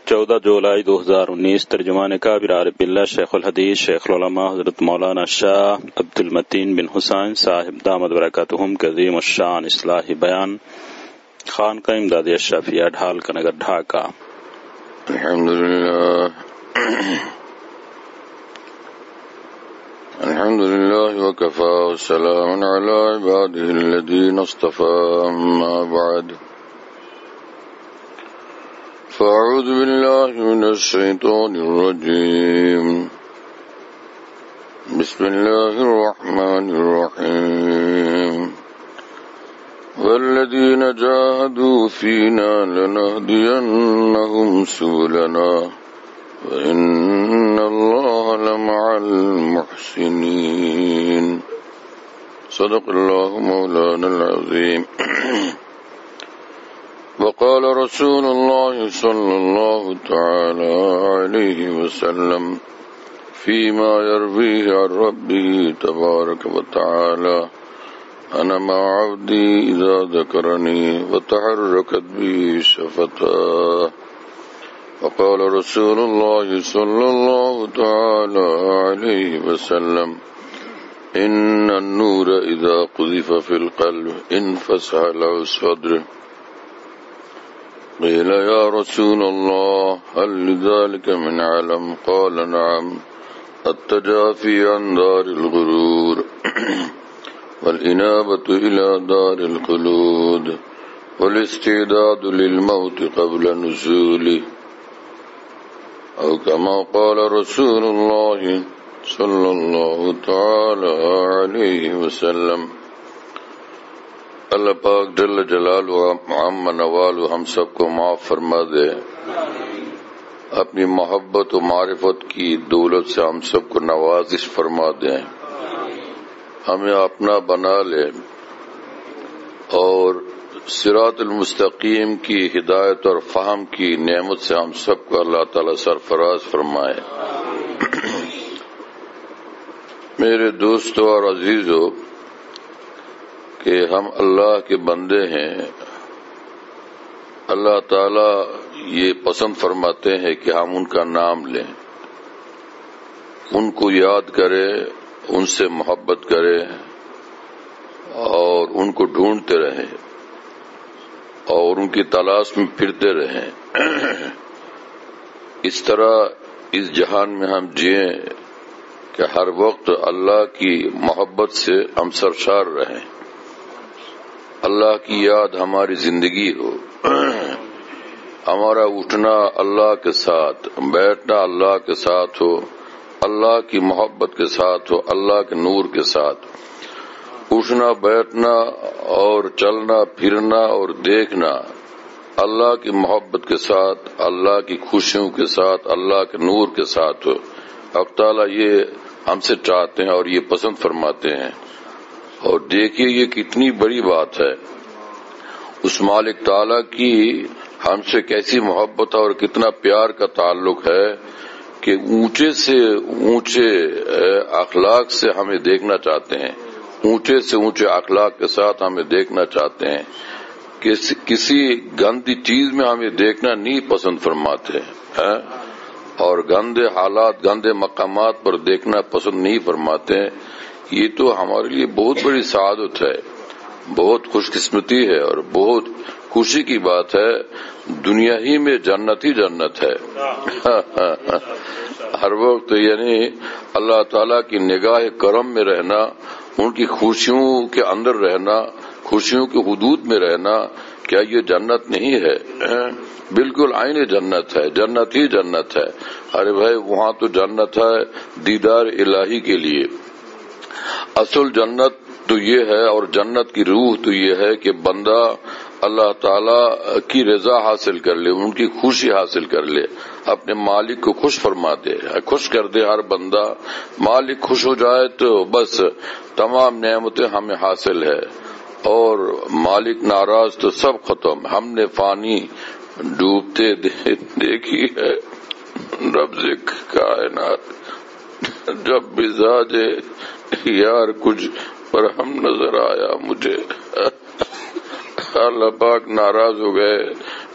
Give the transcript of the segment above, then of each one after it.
14 جولائی 2019 ترجمان کابر عارف باللہ شیخ الحدیث شیخ العلماء حضرت مولانا شاہ عبد المتین بن حسین صاحب دامت برکاتہم کے عظیم الشان اصلاحی بیان خانقاہ امدادیہ الشافعیہ ڈھال کا نگر ڈھاکہ۔ الحمد لله وكفى وسلام على عباده الذين اصطفى أما بعد فأعوذ بالله من الشيطان الرجيم بسم الله الرحمن الرحيم والذين جاهدوا فينا لنهدينهم سبلنا وإن الله لمع المحسنين صدق الله مولانا العظيم وقال رسول الله صلى الله تعالى عليه وسلم فيما يرويه عن ربه تبارك وتعالى أنا مع عبدي إذا ذكرني وتحركت به شفتاه وقال رسول الله صلى الله تعالى عليه وسلم إن النور إذا قذف في القلب انفسح له الصدر قيل يا رسول الله هل لذلك من علم قال نعم التجافي عن دار الغرور والإنابة إلى دار الخلود والاستعداد للموت قبل نزوله أو كما قال رسول الله صلى الله تعالى عليه وسلم۔ اللہ پاک جل جلالہ عم نوالہ ہم سب کو معاف فرما دے، اپنی محبت و معرفت کی دولت سے ہم سب کو نوازش فرما دیں، ہمیں اپنا بنا لے اور صراط المستقیم کی ہدایت اور فہم کی نعمت سے ہم سب کو اللہ تعالی سرفراز فرمائے۔ میرے دوستو اور عزیزو، کہ ہم اللہ کے بندے ہیں، اللہ تعالی یہ پسند فرماتے ہیں کہ ہم ان کا نام لیں، ان کو یاد کریں، ان سے محبت کریں اور ان کو ڈھونڈتے رہیں اور ان کی تلاش میں پھرتے رہیں۔ اس طرح اس جہان میں ہم جئیں کہ ہر وقت اللہ کی محبت سے ہم سرشار رہیں، اللہ کی یاد ہماری زندگی ہو، ہمارا اٹھنا اللہ کے ساتھ، بیٹھنا اللہ کے ساتھ ہو، اللہ کی محبت کے ساتھ ہو، اللہ کے نور کے ساتھ اٹھنا بیٹھنا اور چلنا پھرنا اور دیکھنا اللہ کی محبت کے ساتھ، اللہ کی خوشیوں کے ساتھ، اللہ کے نور کے ساتھ ہو۔ حق تعالیٰ یہ ہم سے چاہتے ہیں اور یہ پسند فرماتے ہیں۔ اور دیکھیے یہ کتنی بڑی بات ہے، اس مالک تعالیٰ کی ہم سے کیسی محبت اور کتنا پیار کا تعلق ہے کہ اونچے سے اونچے اخلاق سے ہمیں دیکھنا چاہتے ہیں، اونچے سے اونچے اخلاق کے ساتھ ہمیں دیکھنا چاہتے ہیں، کسی گندی چیز میں ہمیں دیکھنا نہیں پسند فرماتے ہیں اور گندے حالات گندے مقامات پر دیکھنا پسند نہیں فرماتے ہیں۔ یہ تو ہمارے لیے بہت بڑی سعادت ہے، بہت خوش قسمتی ہے اور بہت خوشی کی بات ہے۔ دنیا ہی میں جنت ہی جنت ہے۔ ہر وقت یعنی اللہ تعالیٰ کی نگاہ کرم میں رہنا، ان کی خوشیوں کے اندر رہنا، خوشیوں کی حدود میں رہنا، کیا یہ جنت نہیں ہے؟ بالکل عین جنت ہے، جنت ہی جنت ہے۔ ارے بھائی وہاں تو جنت ہے دیدار الہی کے لیے۔ اصل جنت تو یہ ہے اور جنت کی روح تو یہ ہے کہ بندہ اللہ تعالی کی رضا حاصل کر لے، ان کی خوشی حاصل کر لے، اپنے مالک کو خوش فرما دے، خوش کر دے ہر بندہ۔ مالک خوش ہو جائے تو بس تمام نعمتیں ہمیں حاصل ہے، اور مالک ناراض تو سب ختم۔ ہم نے فانی ڈوبتے دیکھی ہے رب کائنات، جب مزاج یار کچھ پر ہم نظر آیا مجھے۔ اللہ پاک ناراض ہو گئے،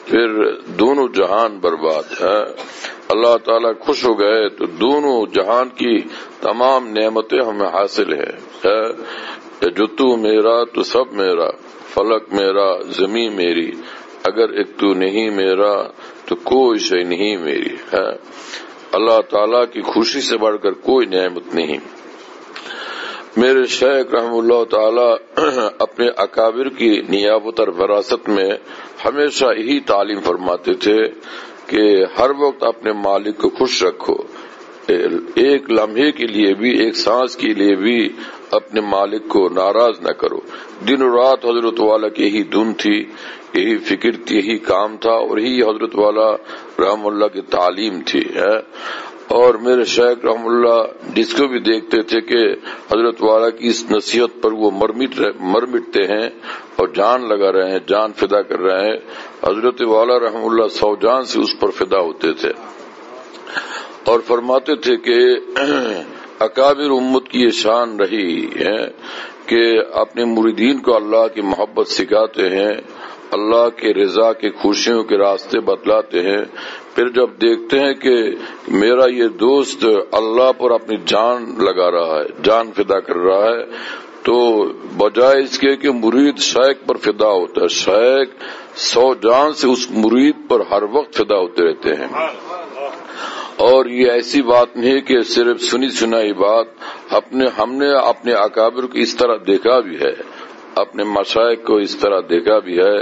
پھر دونوں جہان برباد ہے۔ اللہ تعالیٰ خوش ہو گئے تو دونوں جہان کی تمام نعمتیں ہمیں حاصل ہے۔ جو تو میرا تو سب میرا، فلک میرا زمین میری، اگر ایک تو نہیں میرا تو کوئی شے نہیں میری ہے۔ اللہ تعالیٰ کی خوشی سے بڑھ کر کوئی نعمت نہیں۔ میرے شیخ رحم اللہ تعالی اپنے اکابر کی نیابت اور وراثت میں ہمیشہ یہی تعلیم فرماتے تھے کہ ہر وقت اپنے مالک کو خوش رکھو، ایک لمحے کے لیے بھی، ایک سانس کے لیے بھی اپنے مالک کو ناراض نہ کرو۔ دن و رات حضرت والا کی یہی دھن تھی، یہی فکر تھی، یہی کام تھا، اور یہی حضرت والا رحم اللہ کی تعلیم تھی۔ اور میرے شیخ رحم اللہ جس کو بھی دیکھتے تھے کہ حضرت والا کی اس نصیحت پر وہ مر مٹتے ہیں اور جان لگا رہے ہیں، جان فدا کر رہے ہیں، حضرت والا رحم اللہ 100 جان سے اس پر فدا ہوتے تھے اور فرماتے تھے کہ اکابر امت کی یہ شان رہی ہے کہ اپنے مریدین کو اللہ کی محبت سکھاتے ہیں، اللہ کے رضا کے خوشیوں کے راستے بتلاتے ہیں، پھر جب دیکھتے ہیں کہ میرا یہ دوست اللہ پر اپنی جان لگا رہا ہے، جان فدا کر رہا ہے، تو بجائے اس کے کہ مرید شیخ پر فدا ہوتا ہے، شیخ 100 جان سے اس مرید پر ہر وقت فدا ہوتے رہتے ہیں۔ اور یہ ایسی بات نہیں کہ صرف سنی سنائی بات، ہم نے اپنے اکابر کو اس طرح دیکھا بھی ہے، اپنے مشائخ کو اس طرح دیکھا بھی ہے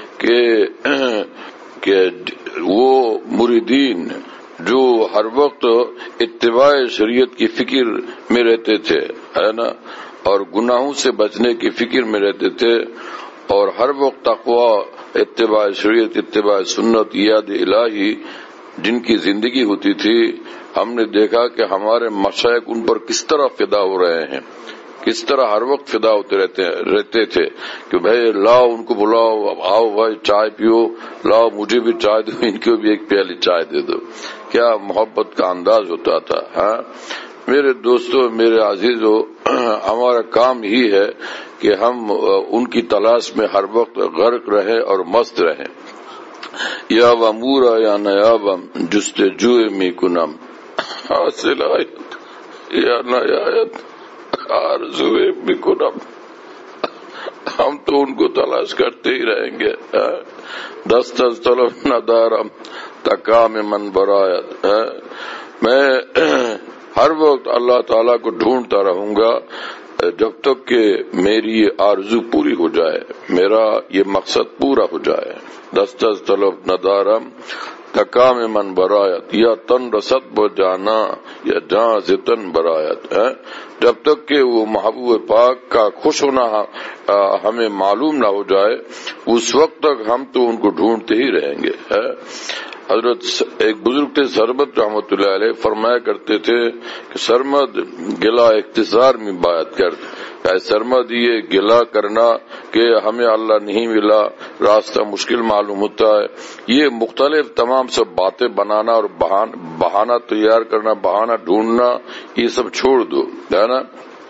کہ وہ مریدین جو ہر وقت اتباع شریعت کی فکر میں رہتے تھے، ہے نا، اور گناہوں سے بچنے کی فکر میں رہتے تھے، اور ہر وقت تقوی، اتباع شریعت، اتباع سنت، یاد الہی جن کی زندگی ہوتی تھی، ہم نے دیکھا کہ ہمارے مشائخ ان پر کس طرح فدا ہو رہے ہیں، کس طرح ہر وقت فدا ہوتے رہتے تھے کہ بھائی لاؤ ان کو بلاؤ، آؤ بھائی چائے پیو، لاؤ مجھے بھی چائے دو، ان کو بھی ایک پیالی چائے دے دو۔ کیا محبت کا انداز ہوتا تھا۔ ہاں میرے دوستو، میرے عزیزو، ہمارا کام ہی ہے کہ ہم ان کی تلاش میں ہر وقت غرق رہیں اور مست رہیں۔ یا وامورا یا نیابم جستجوئے می کنم حاصل آیت یا نیایت آرزوئے می کنم۔ ہم تو ان کو تلاش کرتے ہی رہیں گے۔ دست از طلب ندارم تکام من برایت۔ میں ہر وقت اللہ تعالیٰ کو ڈھونڈتا رہوں گا جب تک کہ میری یہ آرزو پوری ہو جائے، میرا یہ مقصد پورا ہو جائے۔ دست از طلب ندارم تکام من برایت، یا تن رسد ب جانا یا جان سے تن برایت۔ جب تک کہ وہ محبوب پاک کا خوش ہونا ہمیں معلوم نہ ہو جائے، اس وقت تک ہم تو ان کو ڈھونڈتے ہی رہیں گے۔ حضرت ایک بزرگ تھے سرمد رحمت اللہ علیہ، فرمایا کرتے تھے کہ سرمد گلا اختصار میں بات کر، سرمد یہ گلا کرنا کہ ہمیں اللہ نہیں ملا، راستہ مشکل معلوم ہوتا ہے، یہ مختلف تمام سب باتیں بنانا اور بہانہ تیار کرنا، بہانہ ڈھونڈنا، یہ سب چھوڑ دو، ہے نا۔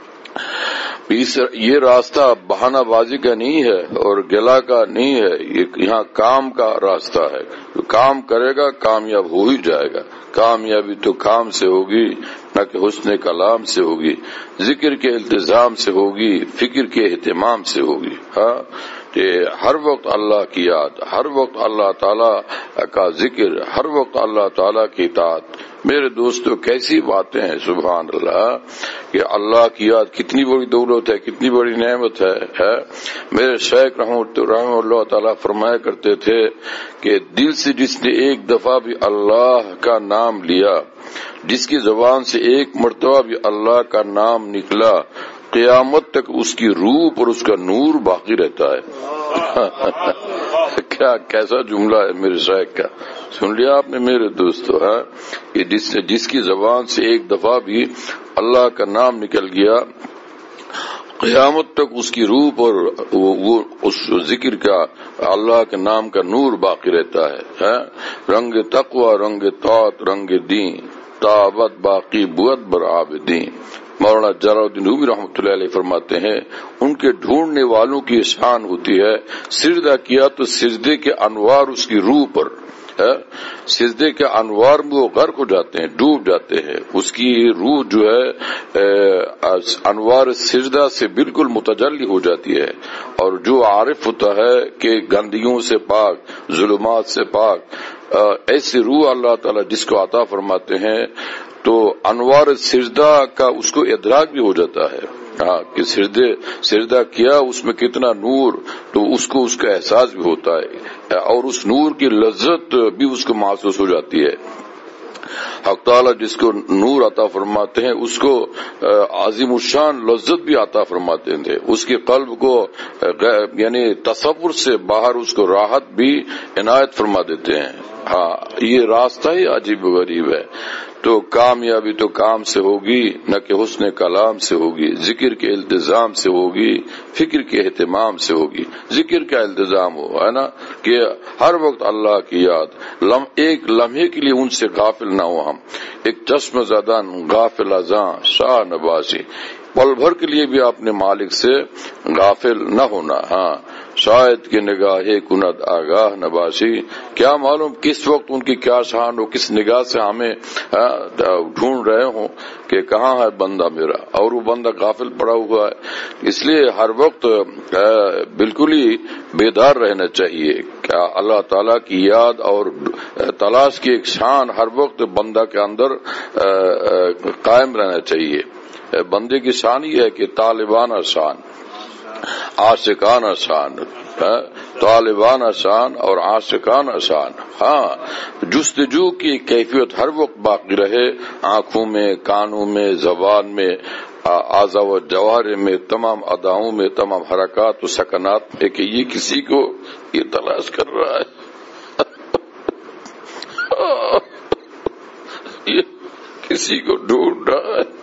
یہ راستہ بہانہ بازی کا نہیں ہے اور گلا کا نہیں ہے، یہ یہاں کام کا راستہ ہے۔ جو کام کرے گا کامیاب ہو ہی جائے گا۔ کامیابی تو کام سے ہوگی، نہ کہ حسن کلام سے ہوگی، ذکر کے التزام سے ہوگی، فکر کے اہتمام سے ہوگی۔ ہاں کہ ہر وقت اللہ کی یاد، ہر وقت اللہ تعالیٰ کا ذکر، ہر وقت اللہ تعالیٰ کی اطاعت۔ میرے دوستو کیسی باتیں ہیں، سبحان اللہ، کہ اللہ کی یاد کتنی بڑی دولت ہے، کتنی بڑی نعمت ہے۔ میرے شیخ رحمہ اللہ تعالیٰ فرمایا کرتے تھے کہ دل سے جس نے ایک دفعہ بھی اللہ کا نام لیا، جس کی زبان سے ایک مرتبہ بھی اللہ کا نام نکلا، قیامت تک اس کی روح پر اس کا نور باقی رہتا ہے۔ کیا کیسا جملہ ہے میرے شیخ کا، سن لیا آپ نے میرے دوستو، ہے کہ جس کی زبان سے ایک دفعہ بھی اللہ کا نام نکل گیا، قیامت تک اس کی روح پر وہ اس ذکر کا، اللہ کے نام کا نور باقی رہتا ہے۔ رنگ تقوی، رنگ طاعت، رنگ دین، تابت باقی بود بر عابدین۔ مولانا جلالالدین رومی رحمۃ اللہ علیہ فرماتے ہیں ان کے ڈھونڈنے والوں کی شان ہوتی ہے سجدہ کیا تو سجدے کے انوار اس کی روح پر، سجدے کے انوار میں وہ غرق ہو جاتے ہیں، ڈوب جاتے ہیں، اس کی روح جو ہے انوار سجدہ سے بالکل متجلی ہو جاتی ہے، اور جو عارف ہوتا ہے کہ گندگیوں سے پاک، ظلمات سے پاک، ایسی روح اللہ تعالی جس کو عطا فرماتے ہیں تو انوار سجدہ کا اس کو ادراک بھی ہو جاتا ہے، ہاں کہ سجدہ کیا اس میں کتنا نور، تو اس کو اس کا احساس بھی ہوتا ہے اور اس نور کی لذت بھی اس کو محسوس ہو جاتی ہے۔ حق تعالی جس کو نور عطا فرماتے ہیں اس کو عظیم الشان لذت بھی عطا فرماتے تھے، اس کے قلب کو یعنی تصور سے باہر اس کو راحت بھی عنایت فرما دیتے ہیں۔ ہاں یہ راستہ ہی عجیب و غریب ہے۔ تو کامیابی تو کام سے ہوگی نہ کہ حسن کلام سے ہوگی، ذکر کے التزام سے ہوگی، فکر کے اہتمام سے ہوگی۔ ذکر کا التزام ہو، ہے نا، کہ ہر وقت اللہ کی یاد، ایک لمحے کے لیے ان سے غافل نہ ہو ہم، ایک چشم زدن غافل ازاں شاہ نباسی، پل بھر کے لیے بھی اپنے مالک سے غافل نہ ہونا۔ ہاں شاید کہ نگاہ کند آگاہ نباشی، کیا معلوم کس وقت ان کی کیا شان ہو، کس نگاہ سے ہمیں ڈھونڈ رہے ہوں کہ کہاں ہے بندہ میرا، اور وہ بندہ غافل پڑا ہوا ہے۔ اس لیے ہر وقت بالکل ہی بیدار رہنا چاہیے، کیا اللہ تعالیٰ کی یاد اور تلاش کی ایک شان ہر وقت بندہ کے اندر قائم رہنا چاہیے۔ بندے کی شان ہی ہے کہ طالبانہ شان، عاشقانہ شان، طالبانہ شان اور عاشقانہ شان۔ ہاں جستجو کی کیفیت ہر وقت باقی رہے، آنکھوں میں، کانوں میں، زبان میں، اعضاء و جوارح میں، تمام اداؤں میں، تمام حرکات و سکنات میں، کہ یہ کسی کو یہ تلاش کر رہا ہے، یہ کسی کو ڈھونڈ رہا ہے۔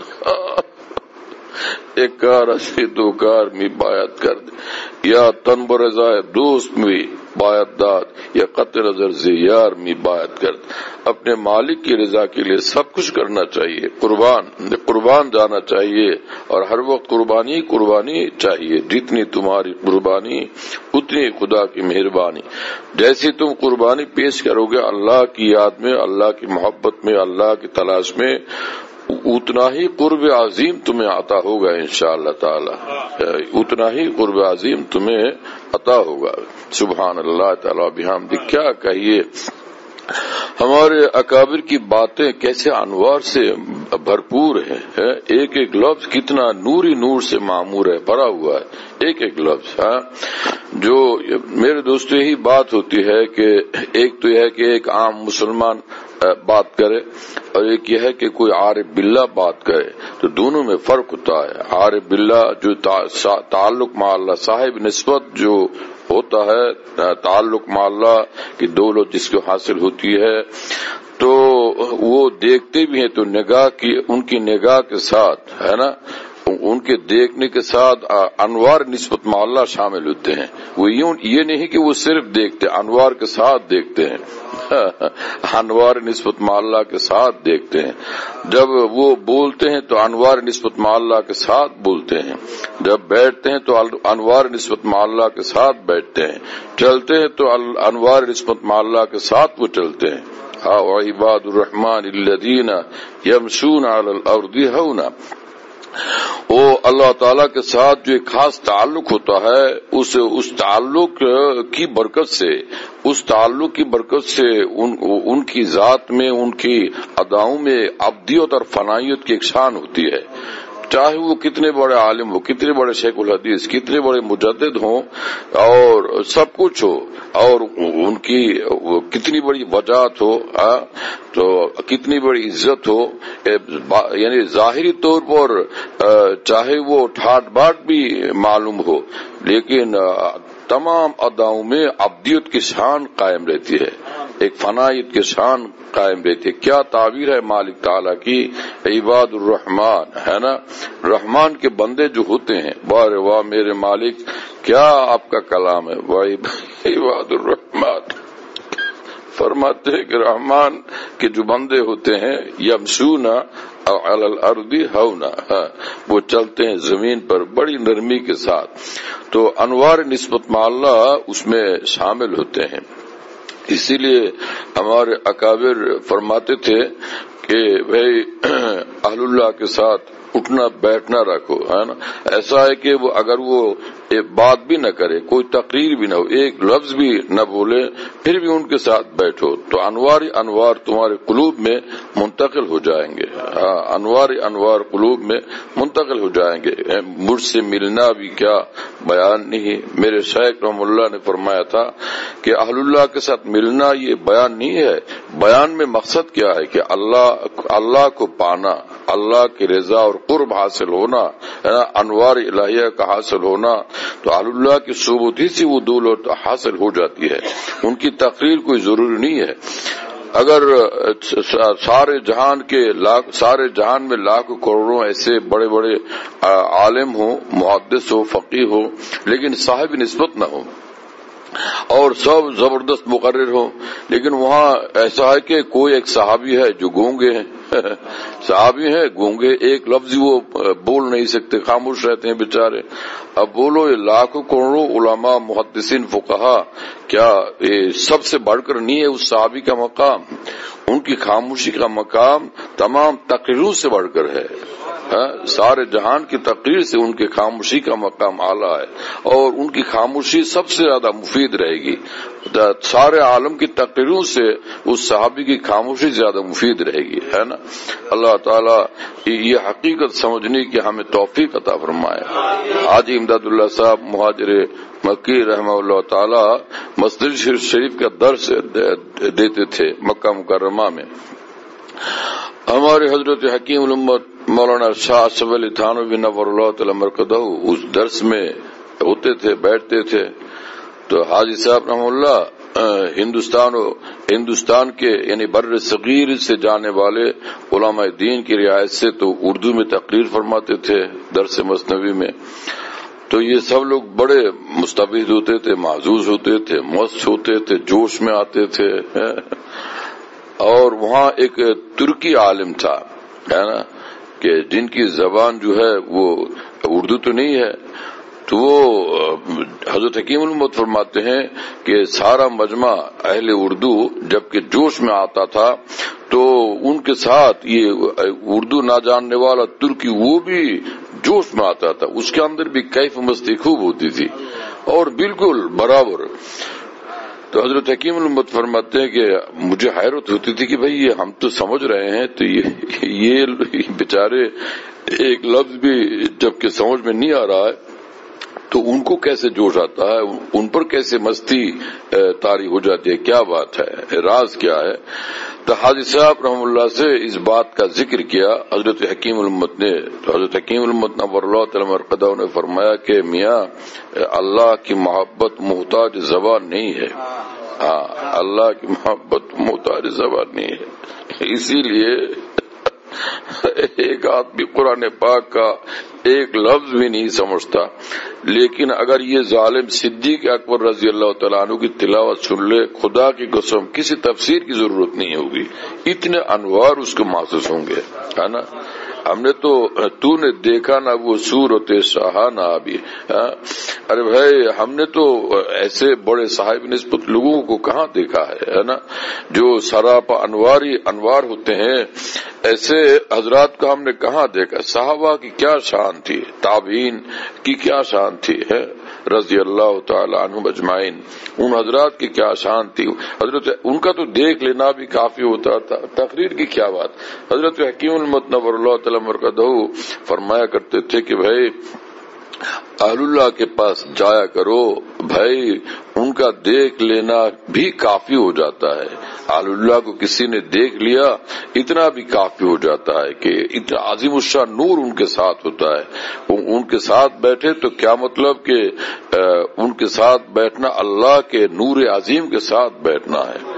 ایک کار اسی دو کار میں باید کر دے، یا تن برزائے دوست میں باید داد، یا قطع نظر زیار میں باید کر دے۔ اپنے مالک کی رضا کے لیے سب کچھ کرنا چاہیے، قربان جانا چاہیے، اور ہر وقت قربانی چاہیے۔ جتنی تمہاری قربانی اتنی خدا کی مہربانی۔ جیسی تم قربانی پیش کرو گے اللہ کی یاد میں، اللہ کی محبت میں، اللہ کی تلاش میں، اتنا ہی قرب عظیم تمہیں عطا ہوگا انشاءاللہ تعالی، اتنا ہی قرب عظیم تمہیں عطا ہوگا۔ سبحان اللہ تعالی بحمدہ۔ کیا کہیے ہمارے اکابر کی باتیں کیسے انوار سے بھرپور ہے، ایک ایک لفظ کتنا نوری نور سے معمور ہے، بھرا ہوا ہے ایک ایک لفظ۔ ہاں جو میرے دوستو یہی بات ہوتی ہے کہ ایک تو یہ ہے کہ ایک عام مسلمان بات کرے، اور ایک یہ ہے کہ کوئی عارف باللہ بات کرے، تو دونوں میں فرق ہوتا ہے۔ عارف باللہ جو تعلق مع اللہ، صاحب نسبت جو ہوتا ہے، تعلق مع اللہ کی دولت جس کو حاصل ہوتی ہے، تو وہ دیکھتے بھی ہیں تو ان کی نگاہ کے ساتھ، ہے نا، ان کے دیکھنے کے ساتھ انوار نسبت مع اللہ شامل ہوتے ہیں۔ وہ یہ نہیں کہ وہ صرف دیکھتے، انوار کے ساتھ دیکھتے ہیں، انوار نسبت مع اللہ کے ساتھ دیکھتے ہیں۔ جب وہ بولتے ہیں تو انوار نسبت مع اللہ کے ساتھ بولتے ہیں، جب بیٹھتے ہیں تو انوار نسبت مع اللہ کے ساتھ بیٹھتے ہیں، چلتے ہیں تو انوار نسبت مع اللہ کے ساتھ وہ چلتے ہیں۔ وعباد الرحمن الذین یمشون علی الارض ہونا، وہ اللہ تعالیٰ کے ساتھ جو ایک خاص تعلق ہوتا ہے، اس تعلق کی برکت سے، ان کی ذات میں، ان کی اداؤں میں ابدیت اور فنائیت کی ایک شان ہوتی ہے۔ چاہے وہ کتنے بڑے عالم ہو، کتنے بڑے شیخ الحدیث، کتنے بڑے مجدد ہوں، اور سب کچھ ہو، اور ان کی کتنی بڑی وجاہت ہو، تو کتنی بڑی عزت ہو، یعنی ظاہری طور پر چاہے وہ ٹھاٹ باٹ بھی معلوم ہو، لیکن تمام اداؤں میں ابدیت کی شان قائم رہتی ہے، ایک فنائیت کی شان قائم رہتی ہے۔ کیا تعبیر ہے مالک تعالیٰ کی، عباد الرحمن، ہے نا، رحمان کے بندے جو ہوتے ہیں، واہ واہ میرے مالک، کیا آپ کا کلام ہے، عباد الرحمن، فرماتے ہیں کہ رحمان کے جو بندے ہوتے ہیں یمشون علی الارض ہونا، وہ چلتے ہیں زمین پر بڑی نرمی کے ساتھ، تو انوار نسبت مع اللہ اس میں شامل ہوتے ہیں۔ اسی لیے ہمارے اکابر فرماتے تھے کہ بھائی اہل اللہ کے ساتھ اٹھنا بیٹھنا رکھو، ہے نا۔ ایسا ہے کہ وہ اگر وہ ایک بات بھی نہ کرے، کوئی تقریر بھی نہ ہو، ایک لفظ بھی نہ بولے، پھر بھی ان کے ساتھ بیٹھو تو انوار تمہارے قلوب میں منتقل ہو جائیں گے۔ انوار قلوب میں منتقل ہو جائیں گے۔ مجھ سے ملنا بھی کیا بیان نہیں، میرے شیخ رحم اللہ نے فرمایا تھا کہ اہل اللہ کے ساتھ ملنا یہ بیان نہیں ہے، بیان میں مقصد کیا ہے کہ اللہ کو پانا، اللہ کی رضا اور قرب حاصل ہونا، انوار الہیہ کا حاصل ہونا، تو اہل اللہ کی صحبت ہی سے وہ دولت حاصل ہو جاتی ہے، ان کی تقریر کوئی ضروری نہیں ہے۔ اگر سارے جہان میں لاکھوں کروڑوں ایسے بڑے بڑے عالم ہوں، محدث ہو، فقیہ ہو، لیکن صاحب نسبت نہ ہو، اور سب زبردست مقرر ہو، لیکن وہاں ایسا ہے کہ کوئی ایک صحابی ہے جو گونگے ہیں، صحابی ہیں گونگے، ایک لفظ وہ بول نہیں سکتے، خاموش رہتے ہیں بیچارے۔ اب بولو یہ لاکھوں کروڑوں علماء، محدثین، فقہا، کیا یہ سب سے بڑھ کر نہیں ہے اس صحابی کا مقام؟ ان کی خاموشی کا مقام تمام تقریروں سے بڑھ کر ہے، سارے جہان کی تقریر سے ان کی خاموشی کا مقام اعلیٰ ہے، اور ان کی خاموشی سب سے زیادہ مفید رہے گی۔ سارے عالم کی تقریروں سے اس صحابی کی خاموشی زیادہ مفید رہے گی، ہے نا۔ اللہ تعالیٰ یہ حقیقت سمجھنے کی ہمیں توفیق عطا فرمائے۔ آج امداد اللہ صاحب مہاجر مکی رحمہ اللہ تعالی مسجد شریف کا درس دیتے تھے مکہ مکرمہ میں۔ ہمارے حضرت حکیم الامت مولانا شاہ اشرف علی تھانوی نور اللہ تعالی مرقدہ اس درس میں ہوتے تھے، بیٹھتے تھے، تو حاجی صاحب رحمہ اللہ ہندوستان کے یعنی بر صغیر سے جانے والے علماء دین کی رعایت سے تو اردو میں تقریر فرماتے تھے درس مثنوی میں، تو یہ سب لوگ بڑے مستفید ہوتے تھے، معزوز ہوتے تھے، مست ہوتے تھے، جوش میں آتے تھے۔ اور وہاں ایک ترکی عالم تھا، ہے نا، کہ جن کی زبان جو ہے وہ اردو تو نہیں ہے، تو وہ حضرت حکیم الامت فرماتے ہیں کہ سارا مجمع اہل اردو جبکہ جوش میں آتا تھا تو ان کے ساتھ یہ اردو نہ جاننے والا ترکی وہ بھی جوش میں آتا تھا، اس کے اندر بھی کیف مستی خوب ہوتی تھی اور بالکل برابر۔ تو حضرت حکیم الامت فرماتے ہیں کہ مجھے حیرت ہوتی تھی کہ بھئی یہ ہم تو سمجھ رہے ہیں، تو یہ بیچارے ایک لفظ بھی جبکہ سمجھ میں نہیں آ رہا ہے تو ان کو کیسے جوش آتا ہے، ان پر کیسے مستی طاری ہو جاتی ہے، کیا بات ہے، راز کیا ہے؟ تو حاجی صاحب رحم اللہ سے اس بات کا ذکر کیا حضرت حکیم الامت نے، تو حضرت حکیم الامت نور اللہ تعالی مرقدہ نے فرمایا کہ میاں اللہ کی محبت محتاج زبان نہیں ہے، اللہ کی محبت محتاج زبان نہیں ہے۔ اسی لیے ایک آدمی قرآن پاک کا ایک لفظ بھی نہیں سمجھتا، لیکن اگر یہ ظالم صدیق اکبر رضی اللہ تعالیٰ عنہ کی تلاوت سن لے، خدا کی قسم کسی تفسیر کی ضرورت نہیں ہوگی، اتنے انوار اس کو محسوس ہوں گے، ہے نا۔ ہم نے تو نے دیکھا نہ وہ صورت شاہانہ ابھی، ارے بھائی ہم نے تو ایسے بڑے صاحب نسبت لوگوں کو کہاں دیکھا ہے نا، جو سراپا انوار ہوتے ہیں، ایسے حضرات کو ہم نے کہاں دیکھا۔ صحابہ کی کیا شان تھی، تابعین کی کیا شان تھی، رضی اللہ تعالی عنہم اجمعین، ان حضرات کی کیا شان تھی، حضرت ان کا تو دیکھ لینا بھی کافی ہوتا تھا، تقریر کی کیا بات۔ حضرت حکیم الامت نور اللہ تعالی مرقدہ فرمایا کرتے تھے کہ بھائی اہل اللہ کے پاس جایا کرو، بھائی ان کا دیکھ لینا بھی کافی ہو جاتا ہے، اہل اللہ کو کسی نے دیکھ لیا اتنا بھی کافی ہو جاتا ہے کہ اتنا عظیم الشان نور ان کے ساتھ ہوتا ہے، ان کے ساتھ بیٹھے تو کیا مطلب کہ ان کے ساتھ بیٹھنا اللہ کے نور عظیم کے ساتھ بیٹھنا ہے۔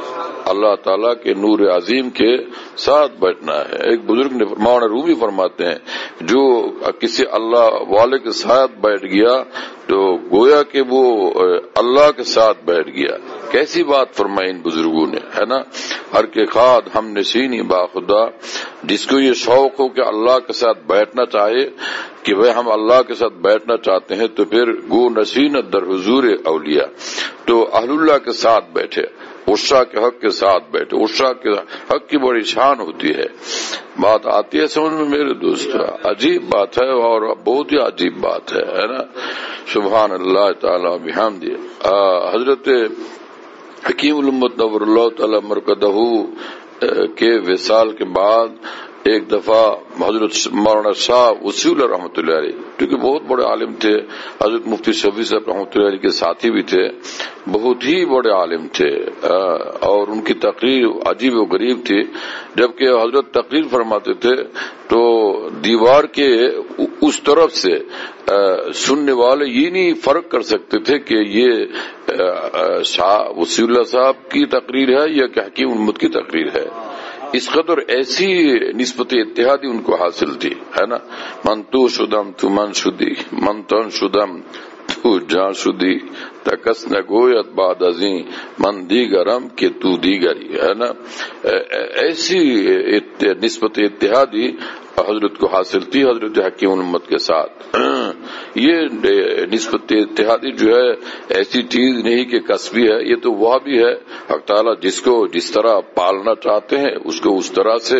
اللہ تعالیٰ کے نور عظیم کے ساتھ بیٹھنا ہے۔ ایک بزرگ نے مولانا رومی فرماتے ہیں جو کسی اللہ والے کے ساتھ بیٹھ گیا تو گویا کہ وہ اللہ کے ساتھ بیٹھ گیا۔ کیسی بات فرمائی ان بزرگوں نے، ہے نا۔ ہر کے خاد ہم نشینی باخدا، جس کو یہ شوق ہو کہ اللہ کے ساتھ بیٹھنا چاہے کہ وہ ہم اللہ کے ساتھ بیٹھنا چاہتے ہیں تو پھر گو نشینت در حضور اولیاء، تو اہل اللہ کے ساتھ بیٹھے، عشاء کے حق کے ساتھ بیٹھے۔ عشاء کے حق کی بڑی شان ہوتی ہے۔ بات آتی ہے سمجھ میں میرے دوست؟ عجیب بات ہے اور بہت ہی عجیب بات ہے نا۔ سبحان اللہ تعالی بحمدہ۔ حضرت حکیم الامت نور اللہ تعالی مرکزہ کے وصال کے بعد ایک دفعہ حضرت مولانا شاہ وسیع اللہ رحمۃ اللہ علیہ، کیونکہ بہت بڑے عالم تھے، حضرت مفتی شفیع صاحب رحمۃ اللہ علیہ کے ساتھی بھی تھے، بہت ہی بڑے عالم تھے، اور ان کی تقریر عجیب و غریب تھی۔ جبکہ حضرت تقریر فرماتے تھے تو دیوار کے اس طرف سے سننے والے یہ نہیں فرق کر سکتے تھے کہ یہ شاہ وسیع اللہ صاحب کی تقریر ہے یا کہ حکیم الامت کی تقریر ہے۔ اس قدر ایسی نسبت اتحادی ان کو حاصل تھی، ہے نا۔ من تو شدم تو من شدی، من تن شدم تو جان شدی، تکس نگویت بعد ازیں من دیگرم کہ تو دیگری، ہے نا۔ ایسی نسبت اتحادی حضرت کو حاصل تھی حضرت حکیم الامت کے ساتھ۔ یہ نسبت اتحادی جو ہے ایسی چیز نہیں کہ کسبی ہے، یہ تو وہ بھی ہے۔ حق تعالیٰ جس کو جس طرح پالنا چاہتے ہیں اس کو اس طرح سے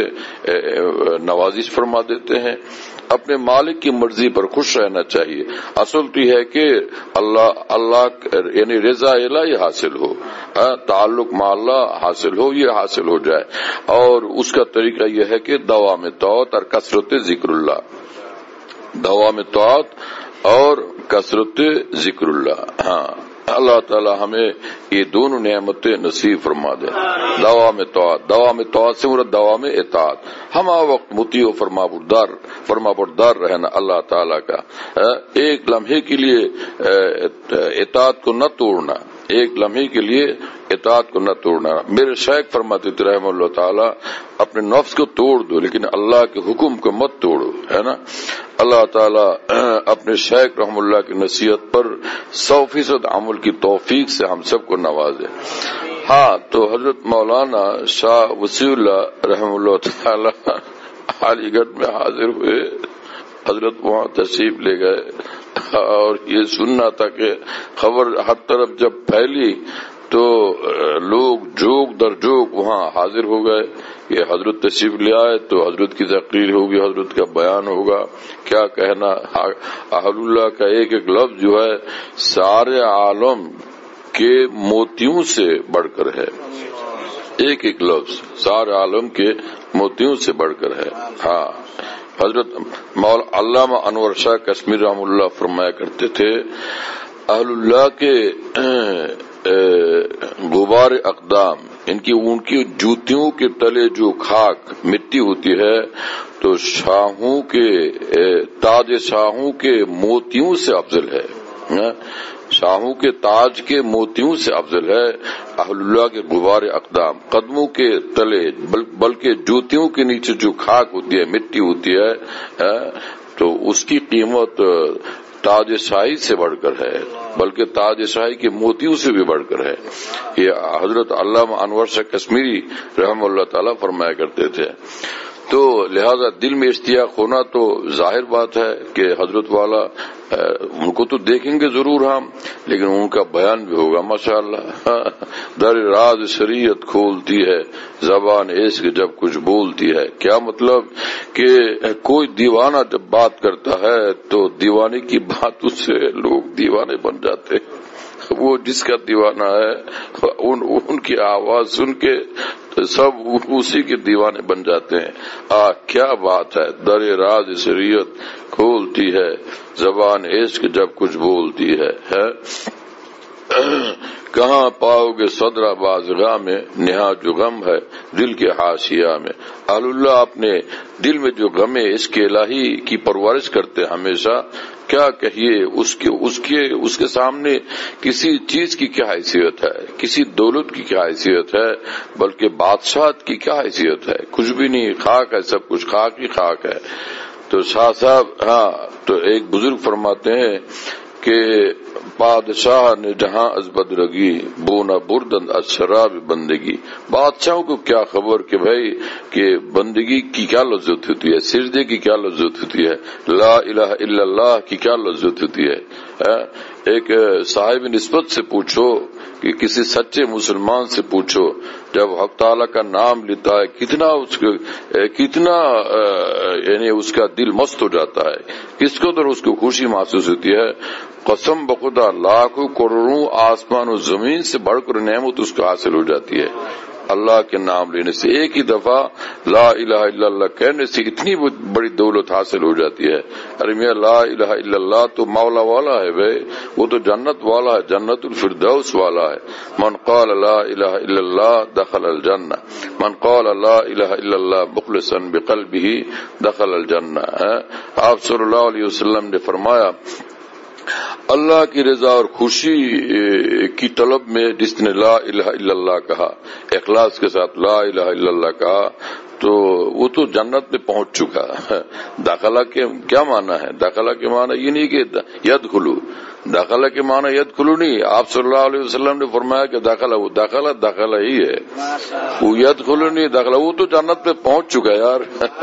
نوازش فرما دیتے ہیں۔ اپنے مالک کی مرضی پر خوش رہنا چاہیے۔ اصل تو یہ ہے کہ اللہ یعنی رضا الہی حاصل ہو، تعلق مع اللہ حاصل ہو، یہ حاصل ہو جائے۔ اور اس کا طریقہ یہ ہے کہ دوام طاعت اور کثرت ذکر اللہ، دوام طاعت اور کثرت ذکر اللہ۔ ہاں، اللہ تعالی ہمیں یہ دونوں نعمتیں نصیب فرما دے۔ دوام طاعت سے مراد دوام اطاعت، ہم وقت مطیع و فرما بردار رہنا اللہ تعالی کا، ایک لمحے کے لیے اطاعت کو نہ توڑنا، ایک لمحے کے لیے اطاعت کو نہ توڑنا۔ میرے شیخ فرماتے تھے رحمہ اللہ تعالی، اپنے نفس کو توڑ دو لیکن اللہ کے حکم کو مت توڑو، ہے نا۔ اللہ تعالی اپنے شیخ رحمہ اللہ کی نصیحت پر 100% عمل کی توفیق سے ہم سب کو نوازے۔ ہاں، تو حضرت مولانا شاہ وسیع اللہ رحمہ اللہ تعالی علی گڑھ میں حاضر ہوئے، حضرت وہاں تشریف لے گئے، اور یہ سننا تھا کہ خبر ہر طرف جب پھیلی تو لوگ جوگ در جوگ وہاں حاضر ہو گئے کہ حضرت تشریف لے آئے تو حضرت کی تقریر ہوگی، حضرت کا بیان ہوگا، کیا کہنا۔ اہل اللہ کا ایک ایک لفظ جو ہے سارے عالم کے موتیوں سے بڑھ کر ہے، ایک ایک لفظ سارے عالم کے موتیوں سے بڑھ کر ہے۔ ہاں، حضرت علامہ انور شاہ کشمیر رحمہ اللہ فرمایا کرتے تھے، اہل اللہ کے غبار اقدام، ان کی جوتیوں کے تلے جو خاک مٹی ہوتی ہے تو شاہوں کے تاج شاہوں کے موتیوں سے افضل ہے، شاہوں کے تاج کے موتیوں سے افضل ہے اہل اللہ کے غبار اقدام۔ قدموں کے تلے بلکہ جوتیوں کے نیچے جو خاک ہوتی ہے، مٹی ہوتی ہے، تو اس کی قیمت تاج شاہی سے بڑھ کر ہے، بلکہ تاج شاہی کے موتیوں سے بھی بڑھ کر ہے۔ یہ حضرت علامہ انور شاہ کشمیری رحمہ اللہ تعالیٰ فرمایا کرتے تھے۔ تو لہذا دل میں اشتیاق ہونا تو ظاہر بات ہے کہ حضرت والا ان کو تو دیکھیں گے ضرور ہم، لیکن ان کا بیان بھی ہوگا ماشاءاللہ۔ در راز شریعت کھولتی ہے زبان عشق جب کچھ بولتی ہے۔ کیا مطلب کہ کوئی دیوانہ جب بات کرتا ہے تو دیوانے کی بات اس سے لوگ دیوانے بن جاتے ہیں۔ وہ جس کا دیوانہ ہے ان کی آواز سن کے سب اسی کے دیوانے بن جاتے ہیں۔ کیا بات ہے، در راز شریعت کھولتی ہے زبان عشق جب کچھ بولتی ہے۔ کہاں پاؤ گے صدرہ بازگاہ میں نہا جو غم ہے دل کے حاشیہ میں۔ اہل اللہ اپنے دل میں جو غم عشق الہی کی پرورش کرتے ہمیشہ، کیا کہیے اس کے سامنے کسی چیز کی کیا حیثیت ہے، کسی دولت کی کیا حیثیت ہے، بلکہ بادشاہت کی کیا حیثیت ہے، کچھ بھی نہیں، خاک ہے، سب کچھ خاک ہی خاک ہے۔ تو شاہ صاحب تو ایک بزرگ فرماتے ہیں کہ بادشاہ نے جہاں از بدرگی بونا بردن از شراب بندگی، بادشاہوں کو کیا خبر کہ بھائی کہ بندگی کی کیا لذت ہوتی ہے، سجدے کی کیا لذت ہوتی ہے، لا الہ الا اللہ کی کیا لذت ہوتی ہے۔ ایک صاحب نسبت سے پوچھو کہ کسی سچے مسلمان سے پوچھو، جب حق تعالیٰ کا نام لیتا ہے کتنا یعنی اس کا دل مست ہو جاتا ہے، کس قدر اس کو خوشی محسوس ہوتی ہے۔ قسم بخدا لاکھوں کروڑوں آسمان و زمین سے بڑھ کر نعمت اس کو حاصل ہو جاتی ہے اللہ کے نام لینے سے۔ ایک ہی دفعہ لا الہ الا اللہ کہنے سے اتنی بڑی دولت حاصل ہو جاتی ہے۔ ارے میاں لا الہ الا اللہ تو مولا والا ہے بھائی، وہ تو جنت والا ہے، جنت الفردوس والا ہے۔ من قال لا الہ الا اللہ دخل الجنہ، من قال لا الہ الا اللہ مخلصا بقلبہ دخل الجنہ۔ آپ صلی اللہ علیہ وسلم نے فرمایا اللہ کی رضا اور خوشی کی طلب میں جس نے لا الہ الا اللہ کہا، اخلاص کے ساتھ لا الہ الا اللہ کہا، تو وہ تو جنت میں پہنچ چکا۔ داخلہ کے کیا معنی ہے؟ داخلہ کے معنی یہ نہیں کہ یدخلو، داخلہ کے معنی یدخلو نہیں، آپ صلی اللہ علیہ وسلم نے فرمایا کہ داخلہ ہی ہے، وہ یدخلو نہیں، داخلہ وہ تو جنت میں پہنچ چکا یار۔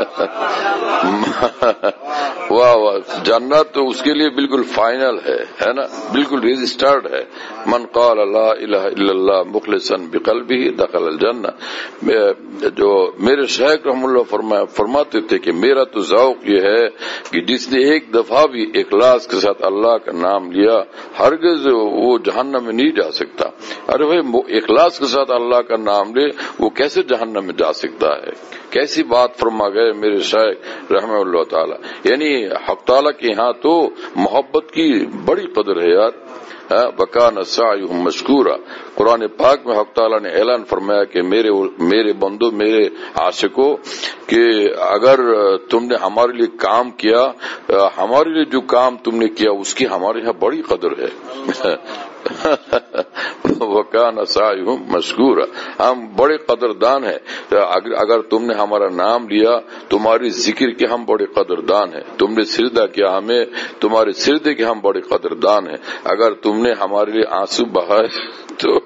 واہ واہ، جنت تو اس کے لیے بالکل فائنل ہے نا، بالکل رجسٹرڈ ہے۔ من قال لا الہ الا اللہ مخلصا بقلبہ دخل الجنہ۔ جو میرے شیخ رحم اللہ فرماتے تھے کہ میرا تو ذوق یہ ہے کہ جس نے ایک دفعہ بھی اخلاص کے ساتھ اللہ کا نام لیا ہرگز وہ جہنم میں نہیں جا سکتا۔ ارے بھائی اخلاص کے ساتھ اللہ کا نام لے وہ کیسے جہنم میں جا سکتا ہے؟ کیسی بات فرما گئے میرے شیخ رحمہ اللہ تعالی۔ یعنی حق تعالیٰ کے ہاں تو محبت کی بڑی قدر ہے یار۔ وَكَانَ سَعْيُهُمْ مَشْكُورًا، قرآن پاک میں حق تعالیٰ نے اعلان فرمایا کہ میرے بندو، میرے عاشقوں، کہ اگر تم نے ہمارے لیے کام کیا، ہمارے لیے جو کام تم نے کیا اس کی ہمارے یہاں بڑی قدر ہے۔ وَكَانَ سَعْيُهُمْ مَشْكُورًا، ہم بڑے قدردان ہیں۔ اگر تم نے ہمارا نام لیا، تمہاری ذکر کے ہم بڑے قدردان ہیں۔ تم نے سجدہ کیا ہمیں، تمہارے سجدے کے ہم بڑے قدردان ہیں۔ اگر تم نے ہمارے لیے آنسو بہائے تو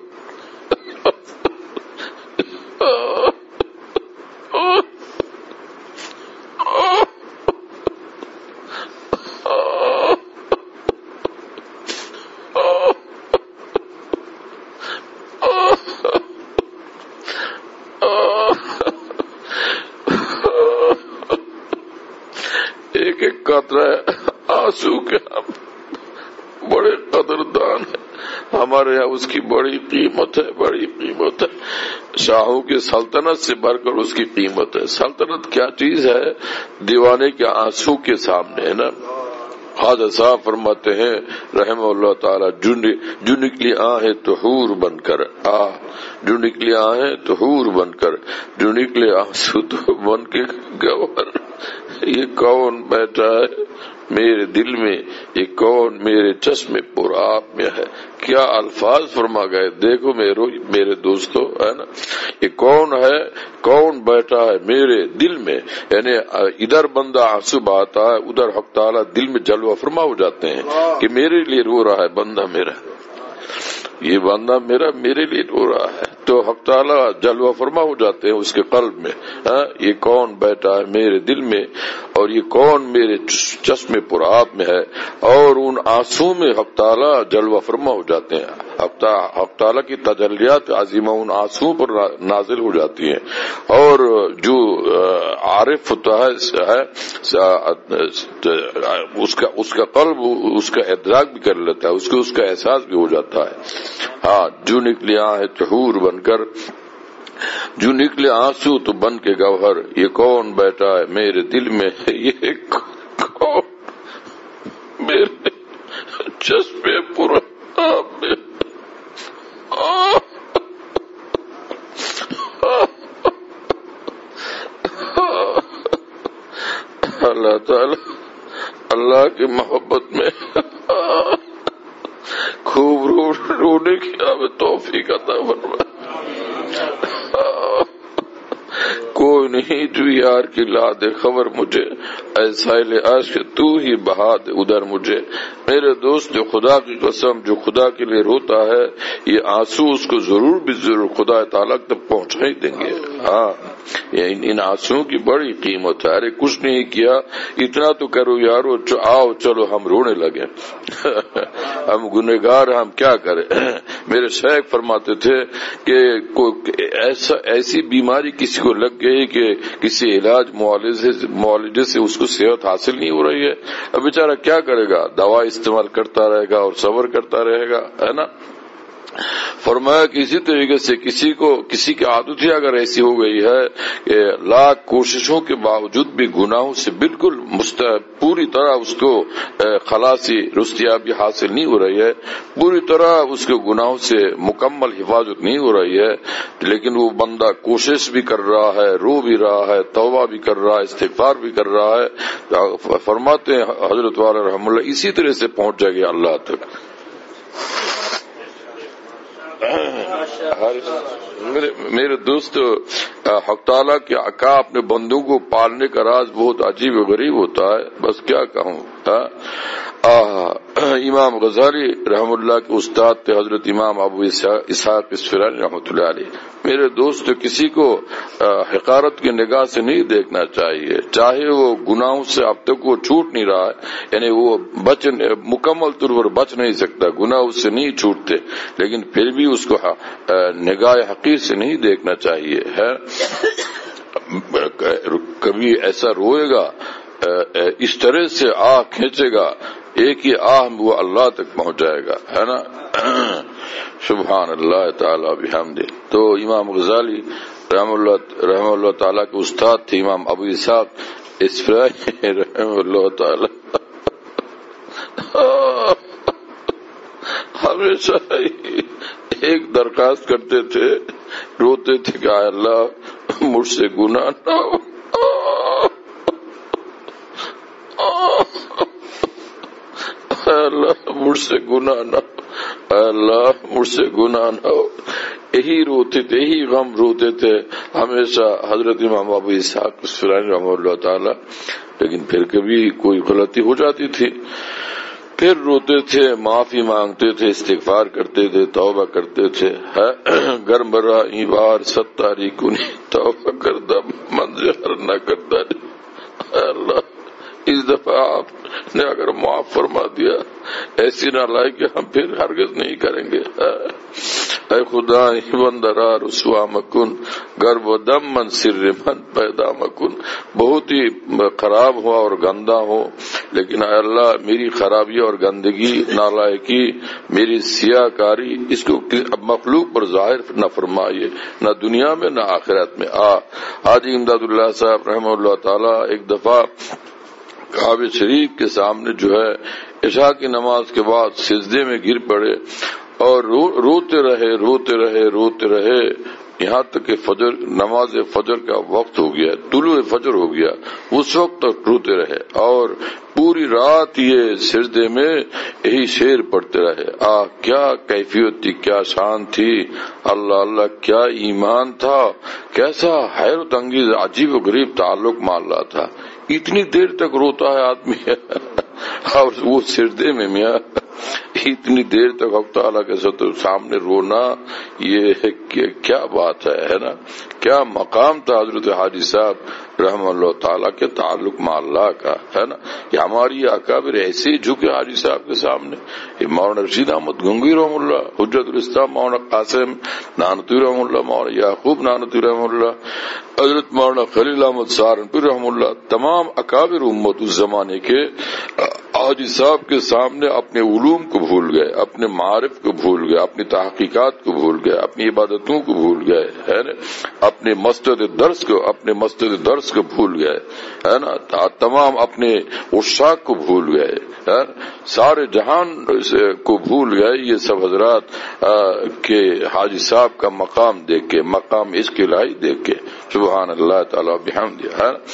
ایک ایک قطرہ آنسو کے ہم بڑے قدردان ہیں۔ ہمارے یہاں اس کی بڑی قیمت ہے، بڑی قیمت ہے۔ شاہوں کی سلطنت سے بڑھ کر اس کی قیمت ہے۔ سلطنت کیا چیز ہے دیوانے کے آنسو کے سامنے ہے نا۔ خواجہ صاحب فرماتے ہیں رحمہ اللہ تعالی، جو نکلی آہیں تو حور بن کر، جو نکلی آہیں تو حور بن کر، جو نکلے آنسو تو بن کے گوہر۔ یہ کون بیٹھا ہے میرے دل میں، یہ کون میرے چشمے پر آپ میں ہے۔ کیا الفاظ فرما گئے، دیکھو میرے دوستو، ہے نا، یہ کون ہے، کون بیٹھا ہے میرے دل میں۔ یعنی ادھر بندہ آنسو بہاتا ہے، ادھر حق تعالیٰ دل میں جلوہ فرما ہو جاتے ہیں کہ میرے لیے رو رہا ہے بندہ میرا، یہ بندہ میرا میرے لیے رو رہا ہے۔ تو حق تعالیٰ جلوہ فرما ہو جاتے ہیں اس کے قلب میں۔ یہ کون بیٹھا ہے میرے دل میں، اور یہ کون میرے چشمے پر آپ میں ہے، اور ان آنسو میں حق تعالیٰ جلوہ فرما ہو جاتے ہیں۔ حق تعالیٰ کی تجلیات عظیمہ ان آنسو پر نازل ہو جاتی ہیں، اور جو عارف ہوتا ہے اس کا قلب اس کا ادراک بھی کر لیتا ہے، اس کا احساس بھی ہو جاتا ہے۔ جو نکلے آہیں تو حور بن کر، جو نکلے آنسو تو بن کے گوہر، یہ کون بیٹھا ہے میرے دل میں، یہ کون میرے چشمے پر آپ میں۔ اللہ تعالی اللہ کی محبت میں خوب رونے کی ہمیں توفیق عطا فرما. کوئی نہیں جو یار کی لا دے خبر مجھے، ایسا عاشق تو ہی بہا دے ادھر مجھے. میرے دوست جو خدا کی قسم جو خدا کے لیے روتا ہے، یہ آنسو اس کو ضرور بھی ضرور خدا تعالیٰ تک پہنچا ہی دیں گے. ہاں ان آنسوؤں کی بڑی قیمت ہے. ارے کچھ نہیں کیا، اتنا تو کرو یارو، آؤ چلو ہم رونے لگے. ہم گنہگار، ہم کیا کریں. میرے شیخ فرماتے تھے کہ ایسی بیماری کسی کو لگ گئی کہ کسی علاج معالجے سے اس کو صحت حاصل نہیں ہو رہی ہے، اب بیچارہ کیا کرے گا؟ دوا استعمال کرتا رہے گا اور صبر کرتا رہے گا، ہے نا. فرمایا کہ اسی طریقے سے کسی کی عادت ہی اگر ایسی ہو گئی ہے کہ لاکھ کوششوں کے باوجود بھی گناہوں سے بالکل پوری طرح اس کو خلاصی رستیابی حاصل نہیں ہو رہی ہے، پوری طرح اس کے گناہوں سے مکمل حفاظت نہیں ہو رہی ہے، لیکن وہ بندہ کوشش بھی کر رہا ہے، رو بھی رہا ہے، توبہ بھی کر رہا ہے، استغفار بھی کر رہا ہے. فرماتے ہیں حضرت والا رحم اللہ اسی طرح سے پہنچ جائے گا اللہ تک. میرے دوست، حق تعالیٰ کے عطا اپنے بندوں کو پالنے کا راز بہت عجیب و غریب ہوتا ہے. بس کیا کہوں. امام غزالی رحم اللہ کے استاد تھے حضرت امام ابو اسحاق اصفہانی رحمۃ اللہ علیہ. میرے دوست کسی کو حقارت کی نگاہ سے نہیں دیکھنا چاہیے، چاہے وہ گناہوں سے اب تک وہ چھوٹ نہیں رہا ہے، یعنی وہ مکمل طور پر بچ نہیں سکتا، گناہ اس سے نہیں چھوٹتے، لیکن پھر بھی اس کو نگاہ حقیر سے نہیں دیکھنا چاہیے. ہے کبھی ایسا روئے گا، اس طرح سے آہ کھینچے گا، ایک ہی آہ وہ اللہ تک پہنچ جائے گا، ہے نا. سبحان اللہ تعالی بحمدہ. تو امام غزالی رحم اللہ تعالی کے استاد تھے امام ابو اسحاق اصفہانی رحم اللہ تعالی. ہمیشہ ایک درخواست کرتے تھے، روتے تھے کہ اللہ مجھ سے گناہ نہ ہو، اللہ مجھ سے گناہ نہ ہو، اللہ مجھ سے گناہ نہ ہو. یہی روتے تھے، یہی غم روتے تھے ہمیشہ حضرت امام ابو اسحاق اصفہانی رحمہ اللہ تعالی. لیکن پھر کبھی کوئی غلطی ہو جاتی تھی، پھر روتے تھے، معافی مانگتے تھے، استغفار کرتے تھے، توبہ کرتے تھے. گرم برا ای بار ستاری کنی توبہ کردہ منظر نہ کرتا. اللہ اس دفعہ آپ نے اگر معاف فرما دیا، ایسی نہ لائے کہ ہم پھر ہرگز نہیں کریں گے. اے خدا بندرا رسوا مکن گرب و دم من سر من پیدا مکن. بہت ہی خراب ہوا اور گندا ہو، لیکن اے اللہ میری خرابی اور گندگی، نالائکی، میری سیاہ کاری، اس کو مخلوق پر ظاہر نہ فرمائیے، نہ دنیا میں نہ آخرت میں. حاجی امداد اللہ صاحب رحمہ اللہ تعالی ایک دفعہ کعبہ شریف کے سامنے جو ہے عشاء کی نماز کے بعد سجدے میں گر پڑے اور روتے رہے یہاں تک کہ نماز فجر کا وقت ہو گیا، طلوع فجر ہو گیا، اس وقت تک روتے رہے اور پوری رات یہ سجدے میں یہی شعر پڑھتے رہے. کیا کیفیت تھی، کیا شان تھی، اللہ اللہ کیا ایمان تھا، کیسا حیرت انگیز عجیب و غریب تعلق مع اللہ تھا. اتنی دیر تک روتا ہے آدمی اور وہ سجدے میں میاں اتنی دیر تک حق تعالیٰ کے سامنے رونا، یہ کیا بات ہے نا. کیا مقام تھا حضرت حاجی صاحب رحم اللہ تعالیٰ کے تعلق مع اللہ کا، ہے نا. کہ ہماری اکابر ایسے ہی جھکے حاجی صاحب کے سامنے. مولانا رشید احمد گنگوی رحم اللہ، حجت الاسلام مولانا قاسم نانوتوی رحم اللہ، مولانا یعقوب نانوتوی رحم اللہ، حضرت مولانا خلیل احمد سہارنپور رحم اللہ، تمام اکابر امت اس زمانے کے حاجی صاحب کے سامنے اپنے علوم کو بھول گئے، اپنے معارف کو بھول گئے، اپنی تحقیقات کو بھول گئے، اپنی عبادتوں کو بھول گئے، ہے نا، اپنے مسجد درس کو بھول گئے، ہے نا، تمام اپنے عشاق کو بھول گئے، سارے جہان کو بھول گئے. یہ سب حضرات کے حاجی صاحب کا مقام دیکھ کے، مقام عشق الہی دیکھ کے، سبحان اللہ تعالی بحمدہ.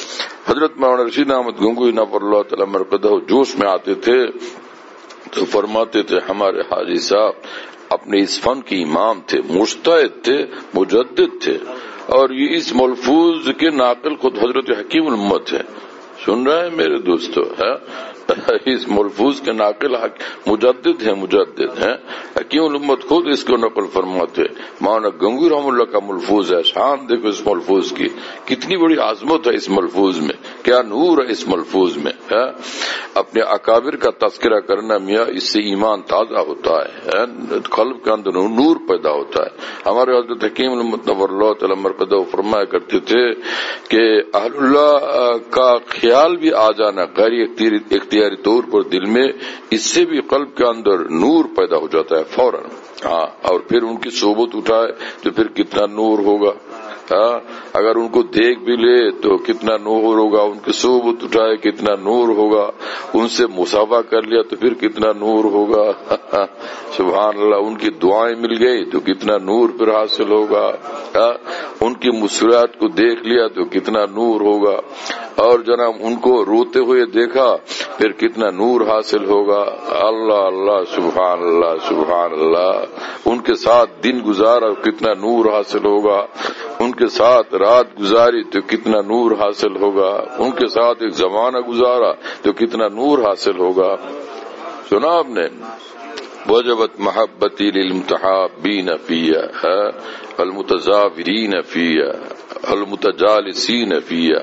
حضرت مولانا رشید احمد گنگوئی نور اللہ تعالی مرقدہ جوش میں آتے تھے تو فرماتے تھے ہمارے حاجی صاحب اپنے اس فن کے امام تھے، مجتہد تھے، مجدد تھے، اور یہ اس ملفوظ کے ناقل خود حضرت حکیم الامت ہے. سن رہے ہیں میرے دوستو؟ اس ملفوظ کے ناقل مجدد ہیں حکیم الامت خود اس کو نقل فرماتے. مولانا گنگوئی رحم اللہ کا ملفوظ ہے. شان دیکھو اس ملفوظ کی، کتنی بڑی عظمت ہے اس ملفوظ میں، کیا نور ہے اس ملفوظ میں. اپنے اکابر کا تذکرہ کرنا میاں، اس سے ایمان تازہ ہوتا ہے، قلب کے اندر نور پیدا ہوتا ہے. ہمارے حضرت حکیم الامت نور اللہ تعالی مرقدہ فرمایا کرتے تھے کہ اہل اللہ کا خیال بھی آ جانا غیر اختیاری طور پر دل میں، اس سے بھی قلب کے اندر نور پیدا ہو جاتا ہے فوراً. اور پھر ان کی صحبت اٹھائے تو پھر کتنا نور ہوگا. اگر ان کو دیکھ بھی لے تو کتنا نور ہوگا، ان کی صحبت اٹھائے کتنا نور ہوگا، ان سے مصافحہ کر لیا تو پھر کتنا نور ہوگا. سبحان اللہ. ان کی دعائیں مل گئی تو کتنا نور پھر حاصل ہوگا. ان کی مسکراہٹ کو دیکھ لیا تو کتنا نور ہوگا، اور جناب ان کو روتے ہوئے دیکھا پھر کتنا نور حاصل ہوگا. اللہ اللہ، سبحان اللہ سبحان اللہ. ان کے ساتھ دن گزارا کتنا نور حاصل ہوگا، ان کے ساتھ رات گزاری تو کتنا نور حاصل ہوگا، ان کے ساتھ ایک زمانہ گزارا تو کتنا نور حاصل ہوگا. سنا آپ نے؟ وجبت محبتی للمتحابین فیہ المتزاورین فیہ المتجالسین فیہ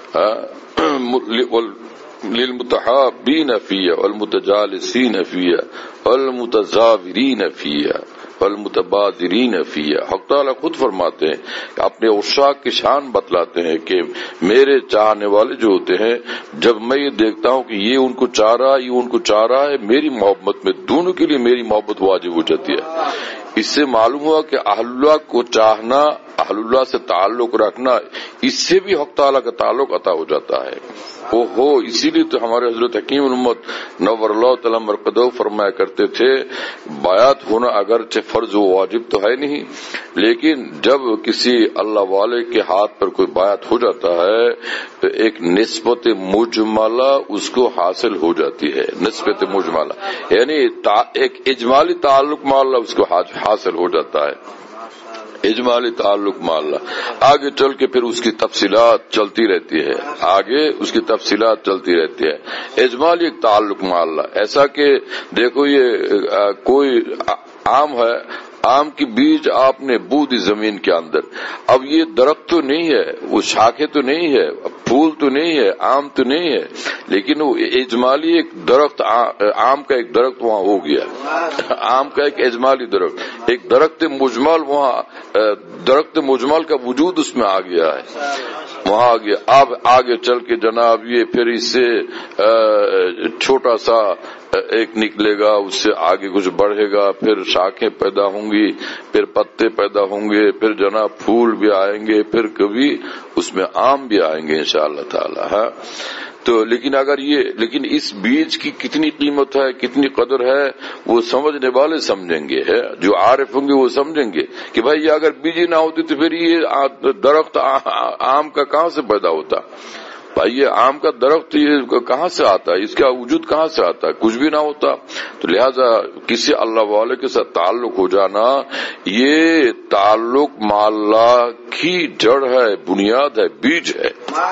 للمتحابین فیہ والمتجالسین فیہ والمتزاورین فیہ والمتبادرین فیہ. حق تعالیٰ خود فرماتے ہیں کہ اپنے عشاق کی شان بتلاتے ہیں کہ میرے چاہنے والے جو ہوتے ہیں، جب میں یہ دیکھتا ہوں کہ یہ ان کو چاہ رہا ہے، یہ ان کو چاہ رہا ہے، میری محبت میں دونوں کے لیے میری محبت واجب ہو جاتی ہے. اس سے معلوم ہوا کہ اہل اللہ کو چاہنا، اہل اللہ سے تعلق رکھنا، اس سے بھی حق تعالیٰ کا تعلق عطا ہو جاتا ہے. اسی لیے تو ہمارے حضرت حکیم الامت نور اللہ تعالی مرقدہ فرمایا کرتے تھے بیعت ہونا اگرچہ فرض و واجب تو ہے نہیں، لیکن جب کسی اللہ والے کے ہاتھ پر کوئی بیعت ہو جاتا ہے تو ایک نسبت مجملہ اس کو حاصل ہو جاتی ہے. نسبت مجملہ یعنی ایک اجمالی تعلق مع اللہ اس کو حاصل ہو جاتا ہے. اجمالی تعلق مع اللہ. آگے چل کے پھر اس کی تفصیلات چلتی رہتی ہے، آگے اس کی تفصیلات چلتی رہتی ہے. اجمالی ایک تعلق مع اللہ، ایسا کہ دیکھو یہ کوئی آم ہے، آم کی بیج آپ نے بو دی زمین کے اندر، اب یہ درخت تو نہیں ہے، وہ شاخیں تو نہیں ہے، پھول تو نہیں ہے، آم تو نہیں ہے، لیکن وہ اجمالی ایک درخت، آم کا ایک درخت وہاں ہو گیا. آم کا ایک اجمالی درخت، ایک درخت مجمل وہاں، درخت مجمل کا وجود اس میں آ گیا ہے، وہاں آ گیا. اب آگے چل کے جناب یہ پھر اس سے چھوٹا سا ایک نکلے گا، اس سے آگے کچھ بڑھے گا، پھر شاخیں پیدا ہوں گی، پھر پتے پیدا ہوں گے، پھر جناب پھول بھی آئیں گے، پھر کبھی اس میں آم بھی آئیں گے انشاءاللہ تعالی. تو لیکن اس بیج کی کتنی قیمت ہے، کتنی قدر ہے، وہ سمجھنے والے سمجھیں گے، جو عارف ہوں گے وہ سمجھیں گے کہ بھائی یہ اگر بیج ہی نہ ہوتی تو پھر یہ درخت آم کا کہاں سے پیدا ہوتا. بھائی یہ آم کا درخت یہ کہاں سے آتا ہے، اس کا وجود کہاں سے آتا ہے، کچھ بھی نہ ہوتا. تو لہذا کسی اللہ والے کے ساتھ تعلق ہو جانا یہ تعلق مع اللہ کی جڑ ہے، بنیاد ہے، بیج ہے.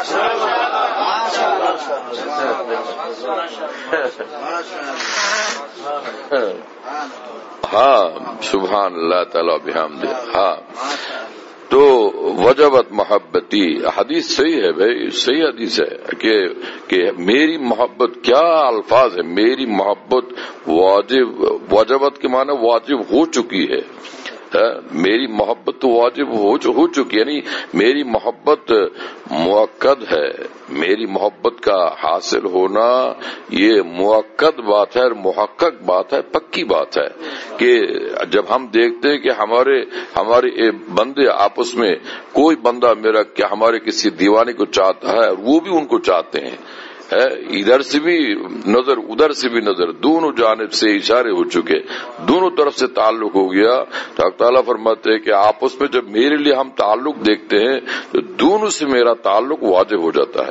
ہاں سبحان اللہ تعالی بحمدہ. ہاں تو وجبت محبتی، حدیث صحیح ہے بھائی، صحیح حدیث ہے کہ میری محبت، کیا الفاظ ہے، میری محبت واجب، وجبت کے معنی واجب ہو چکی ہے. میری محبت تو واجب ہو چکی ہے، یعنی میری محبت موقد ہے. میری محبت کا حاصل ہونا یہ موقد بات ہے اور محقق بات ہے، پکی بات ہے کہ جب ہم دیکھتے ہیں کہ ہمارے بندے آپس میں، کوئی بندہ میرا کیا ہمارے کسی دیوانے کو چاہتا ہے اور وہ بھی ان کو چاہتے ہیں، ہے، ادھر سے بھی نظر ادھر سے بھی نظر، دونوں جانب سے اشارے ہو چکے، دونوں طرف سے تعلق ہو گیا. تو اللہ تعالیٰ فرماتے ہیں کہ آپس میں جب میرے لیے ہم تعلق دیکھتے ہیں تو دونوں سے میرا تعلق واجب ہو جاتا ہے،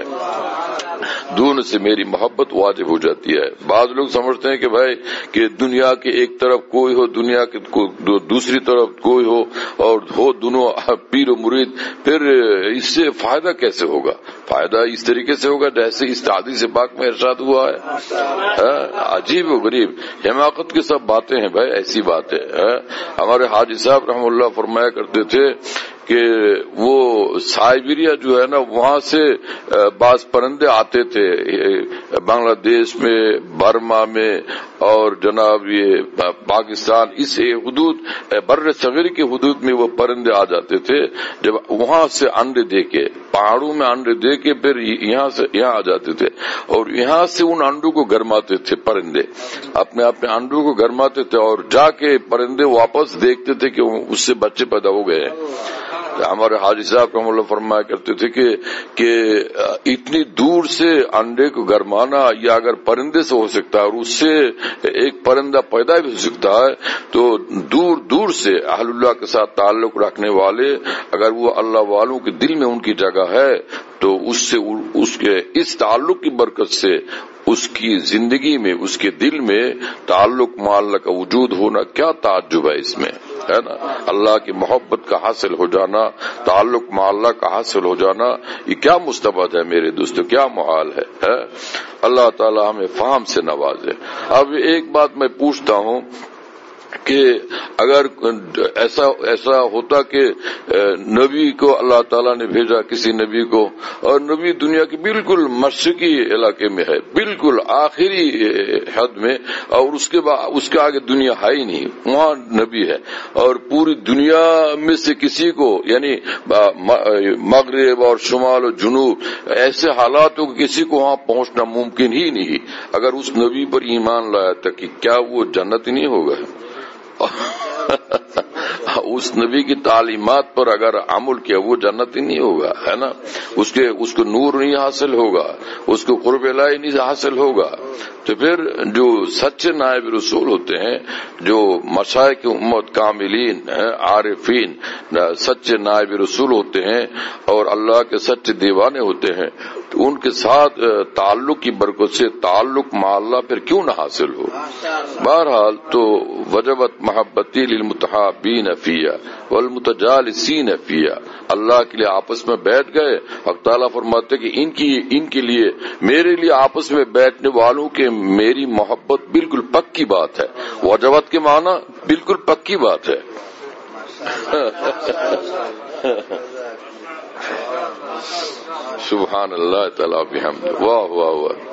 دونوں سے میری محبت واجب ہو جاتی ہے. بعض لوگ سمجھتے ہیں کہ بھائی کہ دنیا کے ایک طرف کوئی ہو، دنیا کے دوسری طرف کوئی ہو، اور ہو دونوں پیر و مرید، پھر اس سے فائدہ کیسے ہوگا؟ فائدہ اس طریقے سے ہوگا جیسے اس حدیث پاک میں ارشاد ہوا ہے. عجیب و غریب حماقت کی سب باتیں ہیں بھائی، ایسی باتیں. ہمارے حاجی صاحب رحم اللہ فرمایا کرتے تھے کہ وہ سائبیریا جو ہے نا، وہاں سے بعض پرندے آتے تھے بنگلہ دیش میں، برما میں، اور جناب یہ پاکستان، اس حدود بر صغیر کی حدود میں وہ پرندے آ جاتے تھے. جب وہاں سے انڈے دے کے، پہاڑوں میں انڈے دے کے پھر یہاں سے یہاں آ جاتے تھے، اور یہاں سے ان انڈوں کو گرماتے تھے پرندے، اپنے انڈوں کو گرماتے تھے، اور جا کے پرندے واپس دیکھتے تھے کہ اس سے بچے پیدا ہو گئے. ہمارے حاجی صاحب رحمۃ اللہ فرمایا کرتے تھے کہ اتنی دور سے انڈے کو گرمانا، یا اگر پرندے سے ہو سکتا ہے اور اس سے ایک پرندہ پیدا بھی ہو سکتا ہے، تو دور دور سے اہل اللہ کے ساتھ تعلق رکھنے والے، اگر وہ اللہ والوں کے دل میں ان کی جگہ ہے تو اس کے اس تعلق کی برکت سے اس کی زندگی میں، اس کے دل میں تعلق مع اللہ کا وجود ہونا، کیا تعجب ہے اس میں، ہے نا. اللہ کی محبت کا حاصل ہو جانا، تعلق مع اللہ کا حاصل ہو جانا، یہ کیا مستفاد ہے میرے دوستو، کیا محال ہے. اللہ تعالی ہمیں فہم سے نوازے. اب ایک بات میں پوچھتا ہوں کہ اگر ایسا ہوتا کہ نبی کو اللہ تعالیٰ نے بھیجا، کسی نبی کو، اور نبی دنیا کے بالکل مشرقی علاقے میں ہے، بالکل آخری حد میں، اور اس کے آگے دنیا ہے ہی نہیں، وہاں نبی ہے، اور پوری دنیا میں سے کسی کو، یعنی مغرب اور شمال اور جنوب، ایسے حالات ہو کہ کسی کو وہاں پہنچنا ممکن ہی نہیں، اگر اس نبی پر ایمان لایا تھا کہ کیا وہ جنت نہیں ہوگا؟ اس نبی کی تعلیمات پر اگر عمل کیا وہ جنت ہی نہیں ہوگا، ہے نا. اس کو نور نہیں حاصل ہوگا، اس کو قرب الہی نہیں حاصل ہوگا. تو پھر جو سچے نائب رسول ہوتے ہیں، جو مشائخ امت کاملین عارفین سچے نائب رسول ہوتے ہیں اور اللہ کے سچے دیوانے ہوتے ہیں، تو ان کے ساتھ تعلق کی برکت سے تعلق مع اللہ پھر کیوں نہ حاصل ہو. بہرحال تو وجبت محبتی للمتحابین فیہ والمتجالسین فیہ، اللہ کے لیے آپس میں بیٹھ گئے. حق تعالیٰ فرماتے کہ ان کے لیے، میرے لیے آپس میں بیٹھنے والوں کے میری محبت بالکل پکی بات ہے. وجبت کے معنی بالکل پکی بات ہے. سبحان اللہ تعالیٰ بحمدہ، واہ واہ واہ.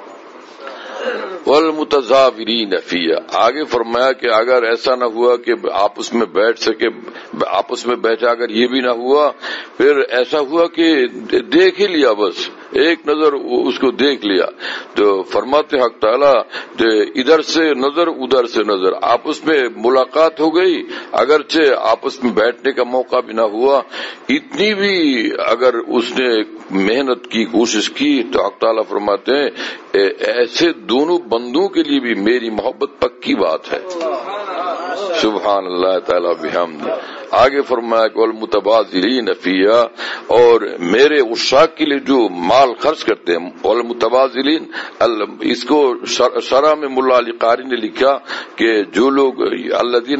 والمتزاورین فیہ، آگے فرمایا کہ اگر ایسا نہ ہوا کہ آپس میں بیٹھ سکے، آپس میں بیٹھا، اگر یہ بھی نہ ہوا، پھر ایسا ہوا کہ دیکھ ہی لیا، بس ایک نظر اس کو دیکھ لیا. تو فرماتے حق تعالیٰ ادھر سے نظر ادھر سے نظر، آپس میں ملاقات ہو گئی، اگرچہ آپس میں بیٹھنے کا موقع بھی نہ ہوا، اتنی بھی اگر اس نے محنت کی، کوشش کی، تو حق تعالیٰ فرماتے ہیں ایسے دونوں بندوں کے لیے بھی میری محبت پکی بات ہے. سبحان اللہ تعالیٰ بحمدہ. آگے فرمایا کہ والمتبادلین فیہ، اور میرے عشاق کے لیے جو مال خرچ کرتے ہیں، والمتبادلین، اس کو شرح میں ملا علی قاری نے لکھا کہ جو لوگ الذین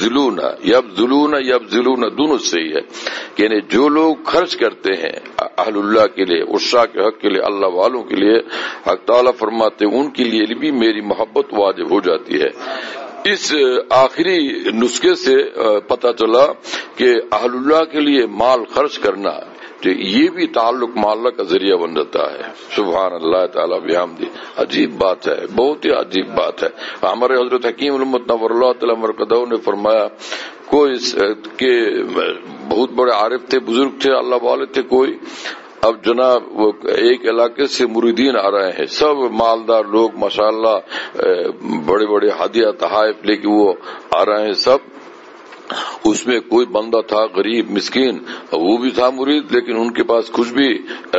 یبذلون دونوں سے ہی ہے، یعنی جو لوگ خرچ کرتے ہیں اہل اللہ کے لیے، عشاق کے حق کے لیے، اللہ والوں کے لیے، حق تعالیٰ فرماتے ہیں ان کے لیے بھی میری محبت واجب ہو جاتی ہے. اس آخری نسخے سے پتہ چلا کہ اہل اللہ کے لیے مال خرچ کرنا، تو یہ بھی تعلق مع اللہ کا ذریعہ بن جاتا ہے. سبحان اللہ تعالیٰ بحمدہ. عجیب بات ہے، بہت ہی عجیب بات ہے. ہمارے حضرت حکیم الامت نور اللہ تعالی مرقدہ نے فرمایا، کوئی کہ بہت بڑے عارف تھے، بزرگ تھے، اللہ والے تھے کوئی. اب جناب وہ ایک علاقے سے مریدین آ رہے ہیں، سب مالدار لوگ ماشاءاللہ، بڑے بڑے ہدیہ تحائف لے کے وہ آ رہے ہیں سب. اس میں کوئی بندہ تھا غریب مسکین، وہ بھی تھا مرید، لیکن ان کے پاس کچھ بھی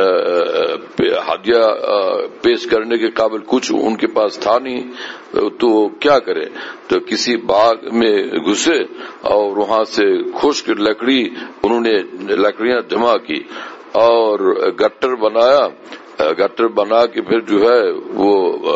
ہدیہ پیش کرنے کے قابل کچھ ان کے پاس تھا نہیں، تو کیا کرے؟ تو کسی باغ میں گھسے اور وہاں سے خشک لکڑی انہوں نے لکڑیاں جمع کی اور گٹر بنایا، گٹر بنا کے پھر جو ہے وہ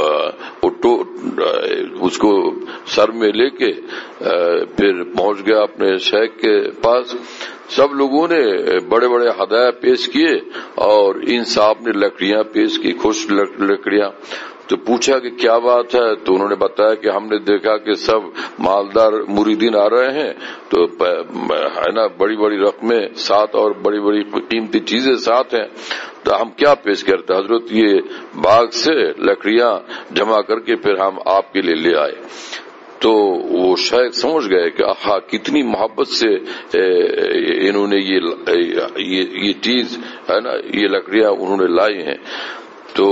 اس کو سر میں لے کے پھر پہنچ گیا اپنے شیخ کے پاس۔ سب لوگوں نے بڑے بڑے ہدایہ پیش کیے اور ان صاحب نے لکڑیاں پیش کی، خشک لکڑیاں۔ تو پوچھا کہ کیا بات ہے؟ تو انہوں نے بتایا کہ ہم نے دیکھا کہ سب مالدار مریدین آ رہے ہیں، تو ہے نا بڑی بڑی رقمیں ساتھ اور بڑی بڑی قیمتی چیزیں ساتھ ہیں، تو ہم کیا پیش کرتے؟ حضرت یہ باغ سے لکڑیاں جمع کر کے پھر ہم آپ کے لیے لے آئے۔ تو وہ شیخ سمجھ گئے کہ آہا کتنی محبت سے انہوں نے یہ چیز ہے نا یہ لکڑیاں انہوں نے لائی ہیں، تو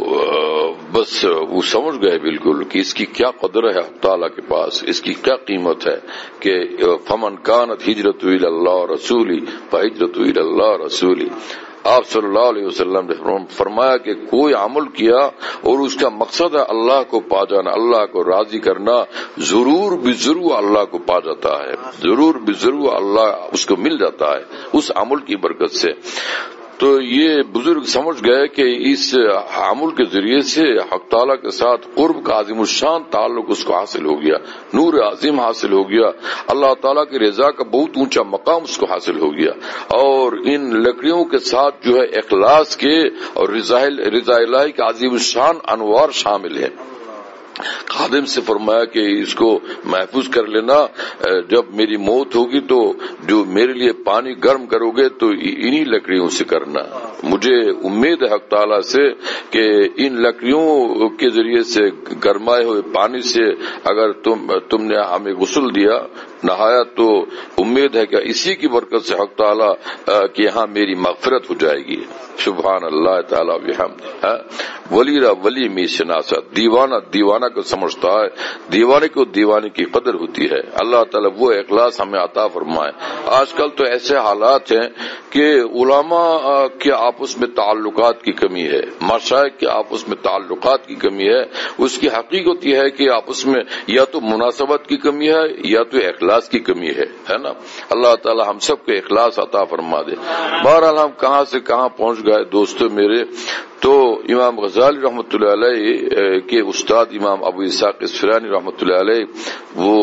بس وہ سمجھ گئے بالکل کہ اس کی کیا قدر ہے اللہ تعالیٰ کے پاس، اس کی کیا قیمت ہے کہ فمن کانت ہجرت الی اللہ رسولی فہجرت الی اللہ رسولی۔ آپ صلی اللہ علیہ وسلم نے فرمایا کہ کوئی عمل کیا اور اس کا مقصد ہے اللہ کو پا جانا، اللہ کو راضی کرنا، ضرور بضرور اللہ کو پا جاتا ہے، ضرور بضرور اللہ اس کو مل جاتا ہے اس عمل کی برکت سے۔ تو یہ بزرگ سمجھ گئے کہ اس عمل کے ذریعے سے حق تعالیٰ کے ساتھ قرب کا عظیم الشان تعلق اس کو حاصل ہو گیا، نور عظیم حاصل ہو گیا، اللہ تعالیٰ کی رضا کا بہت اونچا مقام اس کو حاصل ہو گیا۔ اور ان لکڑیوں کے ساتھ جو ہے اخلاص کے اور رضا الہی کا عظیم الشان انوار شامل ہے۔ خادم سے فرمایا کہ اس کو محفوظ کر لینا، جب میری موت ہوگی تو جو میرے لیے پانی گرم کرو گے تو انہی لکڑیوں سے کرنا۔ مجھے امید ہے حق تعالیٰ سے کہ ان لکڑیوں کے ذریعے سے گرمائے ہوئے پانی سے اگر تم نے ہمیں غسل دیا، نہایا، تو امید ہے کہ اسی کی برکت سے حق تعالیٰ کہ یہاں میری مغفرت ہو جائے گی۔ سبحان اللہ تعالیٰ بحمدہ۔ ولی را ولی می شناسا، دیوانہ دیوانہ کو سمجھتا ہے، دیوانے کو دیوانے کی قدر ہوتی ہے۔ اللہ تعالیٰ وہ اخلاص ہمیں عطا فرمائے۔ آج کل تو ایسے حالات ہیں کہ علماء کے آپس میں تعلقات کی کمی ہے، مشائخ کے آپس میں تعلقات کی کمی ہے۔ اس کی حقیقت یہ ہے کہ آپس میں یا تو مناسبت کی کمی ہے یا تو اخلاص کی کمی ہے نا۔ اللہ تعالیٰ ہم سب کو اخلاص عطا فرما دے۔ بہرحال ہم کہاں سے کہاں پہنچ گئے دوستو میرے، تو امام غزالی رحمۃ اللہ علیہ کے استاد امام ابو اسحاق اصفہانی رحمۃ اللہ علیہ وہ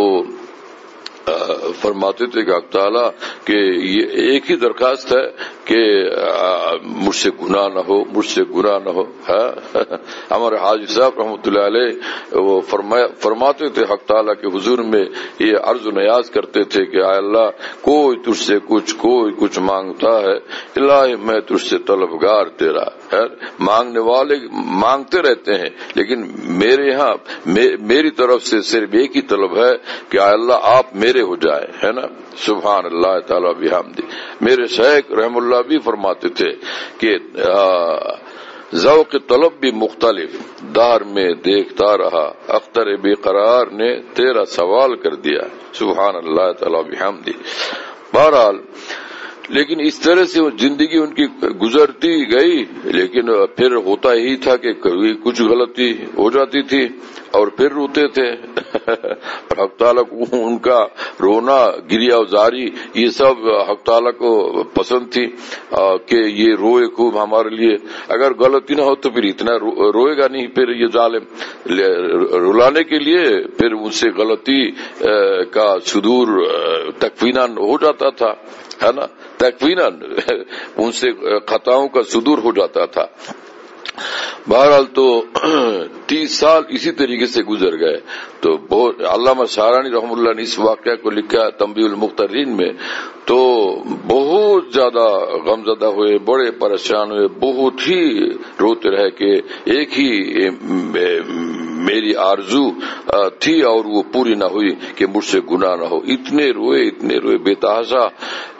فرماتے تھے کہ حق تعالیٰ کہ یہ ایک ہی درخواست ہے کہ مجھ سے گناہ نہ ہو، مجھ سے گناہ نہ ہو۔ ہمارے حاجی صاحب رحمۃ اللہ علیہ وہ فرماتے تھے حق تعالیٰ کے حضور میں یہ عرض و نیاز کرتے تھے کہ اے اللہ کوئی تجھ سے کوئی کچھ مانگتا ہے، الہی میں تجھ سے طلبگار تیرا۔ مانگنے والے مانگتے رہتے ہیں لیکن میرے یہاں میری طرف سے صرف ایک ہی طلب ہے کہ اے اللہ آپ میرے ہو جائے، ہے نا۔ سبحان اللہ تعالیٰ بحمدہ۔ میرے شیخ رحم اللہ بھی فرماتے تھے کہ ذوق طلب بھی مختلف، دار میں دیکھتا رہا اختر بے قرار نے تیرا سوال کر دیا۔ سبحان اللہ تعالیٰ بحمدہ۔ بہرحال لیکن اس طرح سے وہ زندگی ان کی گزرتی گئی، لیکن پھر ہوتا ہی تھا کہ کبھی کچھ غلطی ہو جاتی تھی اور پھر روتے تھے۔ حق تعالیٰ کو ان کا رونا گریا زاری یہ سب حق تعالیٰ کو پسند تھی کہ یہ روئے خوب ہمارے لیے، اگر غلطی نہ ہو تو پھر اتنا روئے گا نہیں، پھر یہ ظالم رلانے کے لیے پھر ان سے غلطی کا صدور تکفیناً ہو جاتا تھا، ہے نا، تکفیناً ان سے خطاؤں کا صدور ہو جاتا تھا۔ بہرحال تو 30 سال اسی طریقے سے گزر گئے۔ تو بہت علامہ شعرانی رحم اللہ نے اس واقعہ کو لکھا تنبیہ المختارین میں، تو بہت زیادہ غمزدہ ہوئے، بڑے پریشان ہوئے، بہت ہی روتے رہے کہ ایک ہی میری آرزو تھی اور وہ پوری نہ ہوئی کہ مجھ سے گناہ نہ ہو۔ اتنے روئے بے تحاشا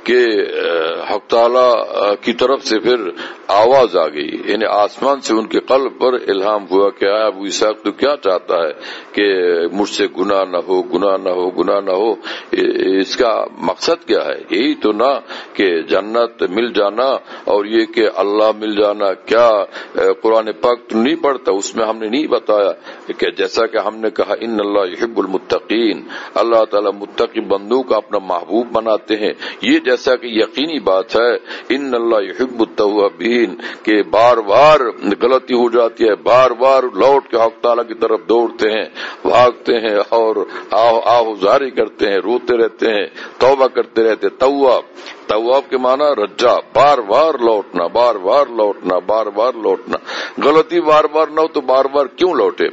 کہ حق تعالی کی طرف سے پھر آواز آ گئی، یعنی آسمان سے ان کے قلب پر الہام ہوا کہ آیا ابو اسحاق تو کیا چاہتا ہے کہ مجھ سے گناہ نہ ہو، گناہ نہ ہو، گناہ نہ ہو، اس کا مقصد کیا ہے؟ یہی تو نہ کہ جنت مل جانا اور یہ کہ اللہ مل جانا۔ کیا قرآن پاک تو نہیں پڑھتا؟ اس میں ہم نے نہیں بتایا کہ جیسا کہ ہم نے کہا ان اللہ یحب المتقین، اللہ تعالیٰ متقی بندوں کا اپنا محبوب بناتے ہیں، یہ جیسا کہ یقینی بات ہے ان اللہ یحب التوابین کہ بار بار غلطی ہو جاتی ہے، بار بار لوٹ کے حق تعالیٰ کی طرف دوڑتے ہیں، بھاگتے ہیں اور آہوزاری کرتے ہیں، روتے رہتے ہیں، توبہ کرتے رہتے۔ تواب کے معنی رجا، بار بار لوٹنا، بار بار لوٹنا، بار بار لوٹنا۔ غلطی بار بار نہ ہو تو بار بار کیوں لوٹے؟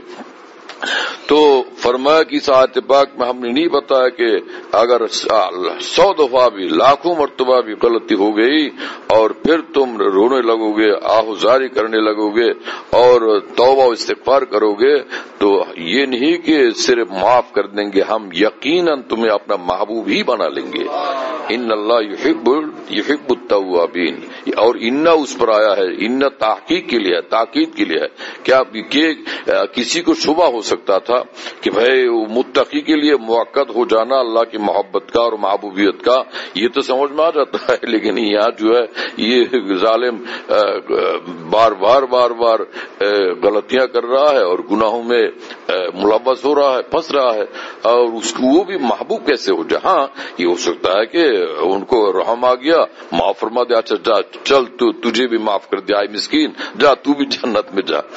تو فرمایا کہ اس آیت پاک میں ہم نے نہیں بتایا کہ اگر 100 دفعہ بھی، لاکھوں مرتبہ بھی غلطی ہو گئی اور پھر تم رونے لگو گے، آہوزاری کرنے لگو گے اور توبہ و استغفار کرو گے تو یہ نہیں کہ صرف معاف کر دیں گے، ہم یقیناً تمہیں اپنا محبوب ہی بنا لیں گے۔ ان اللہ یحب التوابین، اور انا اس پر آیا ہے، انا تحقیق کے لیے ہے، تاکید کے لیے ہے۔ کیا کسی کو شبہ ہو سکتا تھا کہ بھئی متقی کے لیے موقت ہو جانا اللہ کی محبت کا اور محبوبیت کا، یہ تو سمجھ میں آ جاتا ہے، لیکن یہاں جو ہے یہ ظالم بار بار غلطیاں کر رہا ہے اور گناہوں میں ملوث ہو رہا ہے، پھنس رہا ہے، اور اس کو وہ بھی محبوب کیسے ہو جائے؟ ہاں یہ ہو سکتا ہے کہ ان کو رحم آ گیا، معاف فرما دیا، اچھا جا چل تجھے بھی معاف کر دیا، مسکین جا تو بھی جنت میں جا۔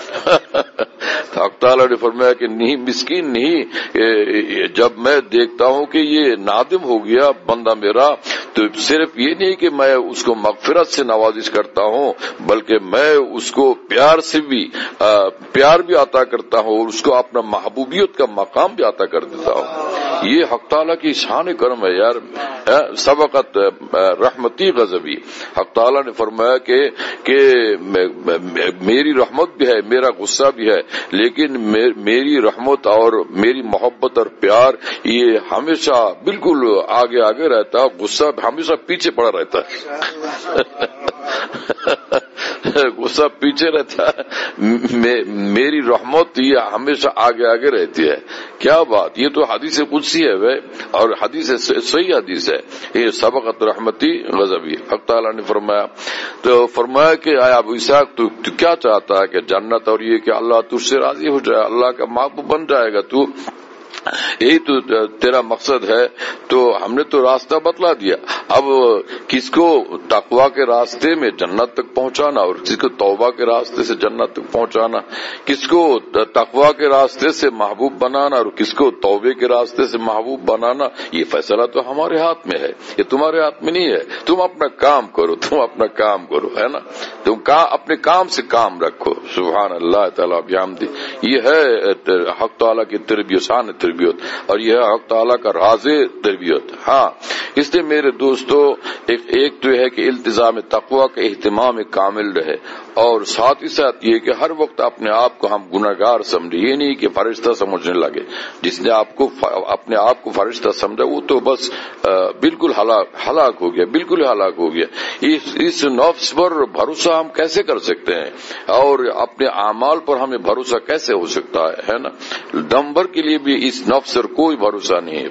حق تعالیٰ نے فرمایا کہ نہیں، مسکین نہیں، جب میں دیکھتا ہوں کہ یہ نادم ہو گیا بندہ میرا تو صرف یہ نہیں کہ میں اس کو مغفرت سے نوازش کرتا ہوں بلکہ میں اس کو پیار بھی عطا کرتا ہوں اور اس کو اپنا محبوبیت کا مقام بھی عطا کر دیتا ہوں۔ یہ حق تعالیٰ کی شان کرم ہے یار۔ سبقت رحمتی غضبی، حق تعالیٰ نے فرمایا کہ میری رحمت بھی ہے، میرا غصہ بھی ہے، لیکن میری رحمت اور میری محبت اور پیار یہ ہمیشہ بالکل آگے رہتا ہے، غصہ ہمیشہ پیچھے پڑا رہتا ہے۔ غصہ پیچھے رہتا ہے، میری رحمت یہ ہمیشہ آگے رہتی ہے۔ کیا بات، یہ تو حدیث قدسی ہے اور حدیث صحیح حدیث ہے، یہ سبقت رحمتی غضبی۔ حق تعالیٰ نے فرمایا کہ آیا ابو اسحاق تو کیا چاہتا ہے کہ جنت اور یہ کہ اللہ تجھ سے راضی ہو جائے، اللہ کا محبوب بن جائے گا تو، یہی تو تیرا مقصد ہے۔ تو ہم نے تو راستہ بتلا دیا، اب کس کو تقوی کے راستے میں جنت تک پہنچانا اور کس کو توبہ کے راستے سے جنت تک پہنچانا، کس کو تقوی کے راستے سے محبوب بنانا اور کس کو توبے کے راستے سے محبوب بنانا، یہ فیصلہ تو ہمارے ہاتھ میں ہے، یہ تمہارے ہاتھ میں نہیں ہے۔ تم اپنا کام کرو، ہے نا، تم اپنے کام سے کام رکھو۔ سبحان اللہ تعالیٰ بحمدہ، یہ ہے حق تعالیٰ کی تربیت، شان تربیت، اور یہ ہے حق تعالیٰ کا راز تربیت۔ ہاں اس لیے میرے دوستو ایک تو ہے کہ التزام تقوی کا اہتمام کامل رہے، اور ساتھ ہی ساتھ یہ کہ ہر وقت اپنے آپ کو ہم گناہگار سمجھے، یہ نہیں کہ فرشتہ سمجھنے لگے۔ جس نے اپنے آپ کو فرشتہ سمجھا وہ تو بس بالکل ہلاک ہو گیا، بالکل ہلاک ہو گیا۔ اس نفس پر بھروسہ ہم کیسے کر سکتے ہیں اور اپنے اعمال پر ہمیں بھروسہ کیسے ہو سکتا ہے نا؟ دم بھر کے لیے بھی اس نفس پر کوئی بھروسہ نہیں،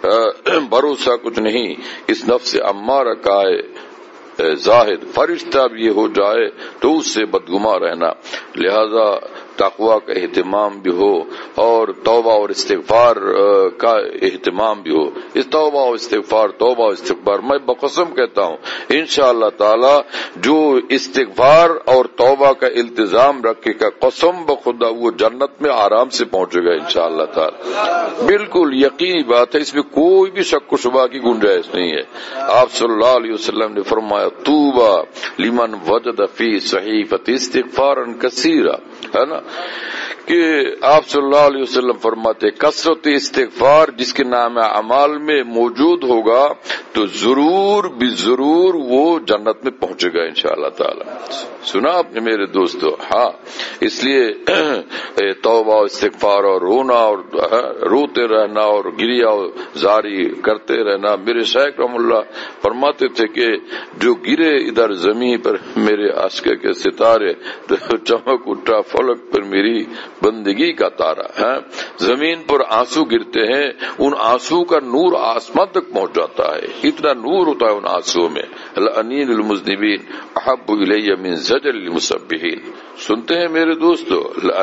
بھروسہ کچھ نہیں۔ اس نفس امارہ کا ہے زاہد، فرشتہ بھی ہو جائے تو اس سے بدگمان رہنا۔ لہذا تقوی کا اہتمام بھی ہو اور توبہ اور استغفار کا اہتمام بھی ہو۔ اس توبہ و استغفار میں بقسم کہتا ہوں انشاءاللہ تعالی جو استغفار اور توبہ کا التزام رکھے کا قسم بخدا وہ جنت میں آرام سے پہنچے گا انشاءاللہ تعالی، بالکل یقینی بات ہے، اس میں کوئی بھی شک و شبہ کی گنجائش نہیں ہے۔ آپ صلی اللہ علیہ وسلم نے فرمایا طوبی لمن وجد فی صحیفۃ استغفارا کثیرا، ہے نا، کہ آپ صلی اللہ علیہ وسلم فرماتے کثرت استغفار جس کے نام اعمال میں موجود ہوگا تو ضرور بھی ضرور وہ جنت میں پہنچے گا انشاءاللہ تعالی. سنا آپ نے میرے دوستو؟ ہاں، اس لیے توبہ اور استغفار اور رونا اور روتے رہنا اور گریا زاری کرتے رہنا. میرے شیخ رحم اللہ فرماتے تھے کہ جو گرے ادھر زمین پر میرے عشق کے ستارے تو چمک اٹھا فلک پر میری بندگی کا تارا ہے. زمین پر آنسو گرتے ہیں، ان آنسو کا نور آسمان تک پہنچ جاتا ہے، اتنا نور ہوتا ہے ان آنسو میں. لعنین المذنبین احب الی من زجر المسبحین. سنتے ہیں میرے دوستو؟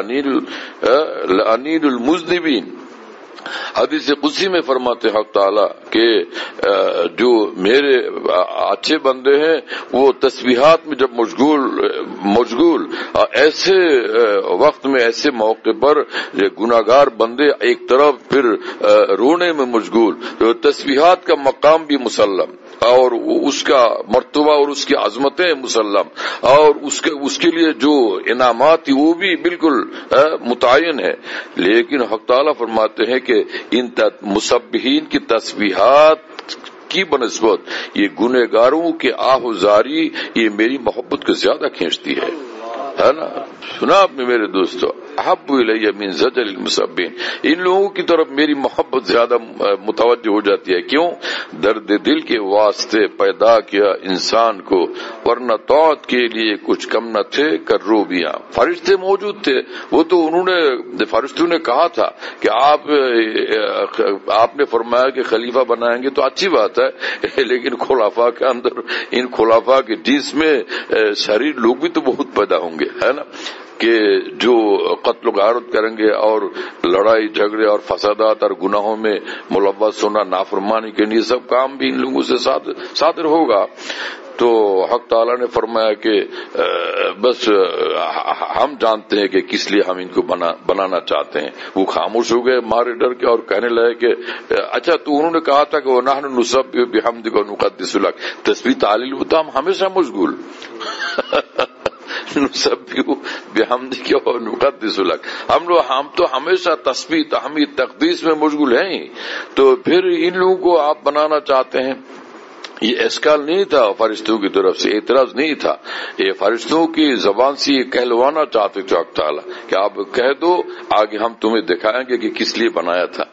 لعنین المذنبین. حدیث قدسی میں فرماتے حق تعالی کہ جو میرے اچھے بندے ہیں وہ تسبیحات میں جب مشغول ایسے وقت میں ایسے موقع پر گناہگار بندے ایک طرف پھر رونے میں مشغول، تو تسبیحات کا مقام بھی مسلم اور اس کا مرتبہ اور اس کی عظمتیں مسلم اور اس کے لیے جو انعامات وہ بھی بالکل متعین ہے. لیکن حق تعالیٰ فرماتے ہیں کہ ان مسبحین کی تسبیحات کی بنسبت یہ گنہگاروں کے آہوزاری یہ میری محبت کو زیادہ کھینچتی ہے نا. سنا آپ نے میرے دوستو؟ احب الی من زجر المسبحین. ان لوگوں کی طرف میری محبت زیادہ متوجہ ہو جاتی ہے. کیوں؟ درد دل کے واسطے پیدا کیا انسان کو، ورنہ طاعت کے لیے کچھ کم نہ تھے کروبیاں. فرشتے موجود تھے، وہ تو فرشتوں نے کہا تھا کہ آپ نے فرمایا کہ خلیفہ بنائیں گے تو اچھی بات ہے، لیکن خلفاء کے اندر ان خلفاء کے جس میں شریر لوگ بھی تو بہت پیدا ہوں گے، ہے نا، کہ جو قتل و غارت کریں گے اور لڑائی جھگڑے اور فسادات اور گناہوں میں ملوث ہونا، نافرمانی کے لیے سب کام بھی ان لوگوں سے صادر ہوگا. تو حق تعالیٰ نے فرمایا کہ بس ہم جانتے ہیں کہ کس لیے ہم ان کو بنانا چاہتے ہیں. وہ خاموش ہو گئے مارے ڈر کے اور کہنے لگے کہ اچھا تو انہوں نے کہا تھا کہ وَنَحْنُ نُسَبِّحُ بِحَمْدِكَ وَنُقَدِّسُ لَكَ. تسبیح تعلیل ہوتا ہم ہمیشہ مشغول نسبح بحمدک ونقدس لک. ہم تو ہمیشہ تسبیح تحمید تقدیس میں مشغول ہیں. تو پھر ان لوگوں کو آپ بنانا چاہتے ہیں. یہ اشکال نہیں تھا فرشتوں کی طرف سے، اعتراض نہیں تھا، یہ فرشتوں کی زبان سے یہ کہلوانا چاہتے تھے حق تعالیٰ کہ آپ کہہ دو، آگے ہم تمہیں دکھائیں گے کہ کس لیے بنایا تھا.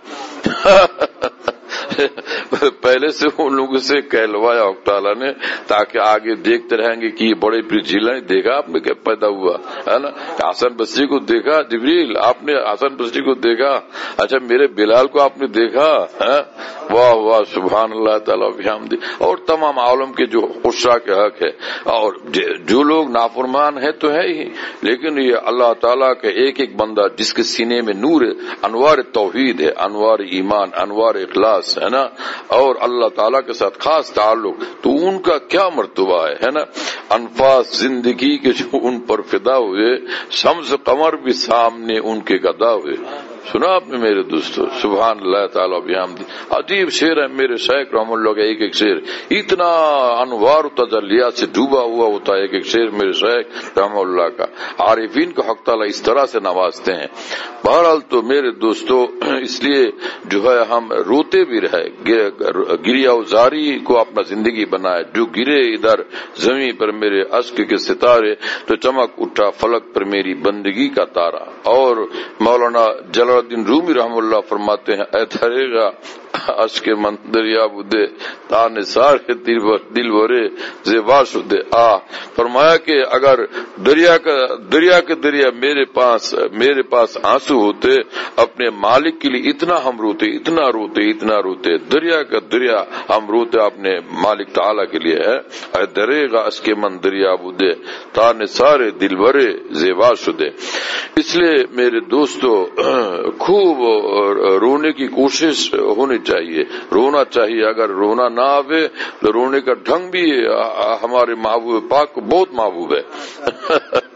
پہلے سے ان لوگوں سے کہلوایا حق تعالیٰ نے تاکہ آگے دیکھتے رہیں گے کہ یہ بڑے جھیلیں. دیکھا آپ نے کیا پیدا ہوا ہے نا؟ حسن بصری کو دیکھا، جبریل آپ نے حسن بصری کو دیکھا، اچھا میرے بلال کو آپ نے دیکھا. واہ واہ سبحان اللہ تعالیٰ بحمدہ. اور تمام عالم کے جو عشاء کے حق ہے اور جو لوگ نافرمان ہے تو ہے ہی، لیکن یہ اللہ تعالیٰ کا ایک ایک بندہ جس کے سینے میں نور انوار توحید ہے، انوار ایمان، انوار اخلاص ہے نا، اور اللہ تعالیٰ کے ساتھ خاص تعلق، تو ان کا کیا مرتبہ ہے نا. انفاس زندگی کے جو ان پر فدا ہوئے، شمس قمر بھی سامنے ان کے گدا ہوئے. سنا آپ نے میرے دوستو؟ سبحان اللہ تعالیٰ بحمدہ. عجیب شعر ہے میرے شیخ رحم اللہ کا. ایک ایک شعر اتنا انوار تجلیات سے ڈوبا ہوا ہوتا ہے. ایک ایک شعر میرے شیخ رحم اللہ کا. عارفین کو حق تعالیٰ اس طرح سے نوازتے ہیں. بہرحال تو میرے دوستو اس لیے جو ہے ہم روتے بھی رہے، گریا زاری کو اپنا زندگی بنائے. جو گرے ادھر زمین پر میرے اشک کے ستارے تو چمک اٹھا فلک پر میری بندگی کا تارا. اور مولانا جلال الدین رومی رحم اللہ فرماتے ہیں اے دھرے گا اشک من دریا بدے تان سارے دل ورے زیبا شدے. فرمایا کہ اگر دریا کے دریا میرے پاس آنسو ہوتے، اپنے مالک کے لیے اتنا ہم روتے دریا کا دریا ہم روتے اپنے مالک تعالیٰ کے لیے ہے. اے درے گا اشک من دریا بدے تان سارے دل ورے زیبا شدے. اس لیے میرے دوستو خوب رونے کی کوشش ہونی چاہیے، رونا چاہیے. اگر رونا نہ آوے تو رونے کا ڈھنگ بھی ہمارے محبوب پاک کو بہت محبوب ہے.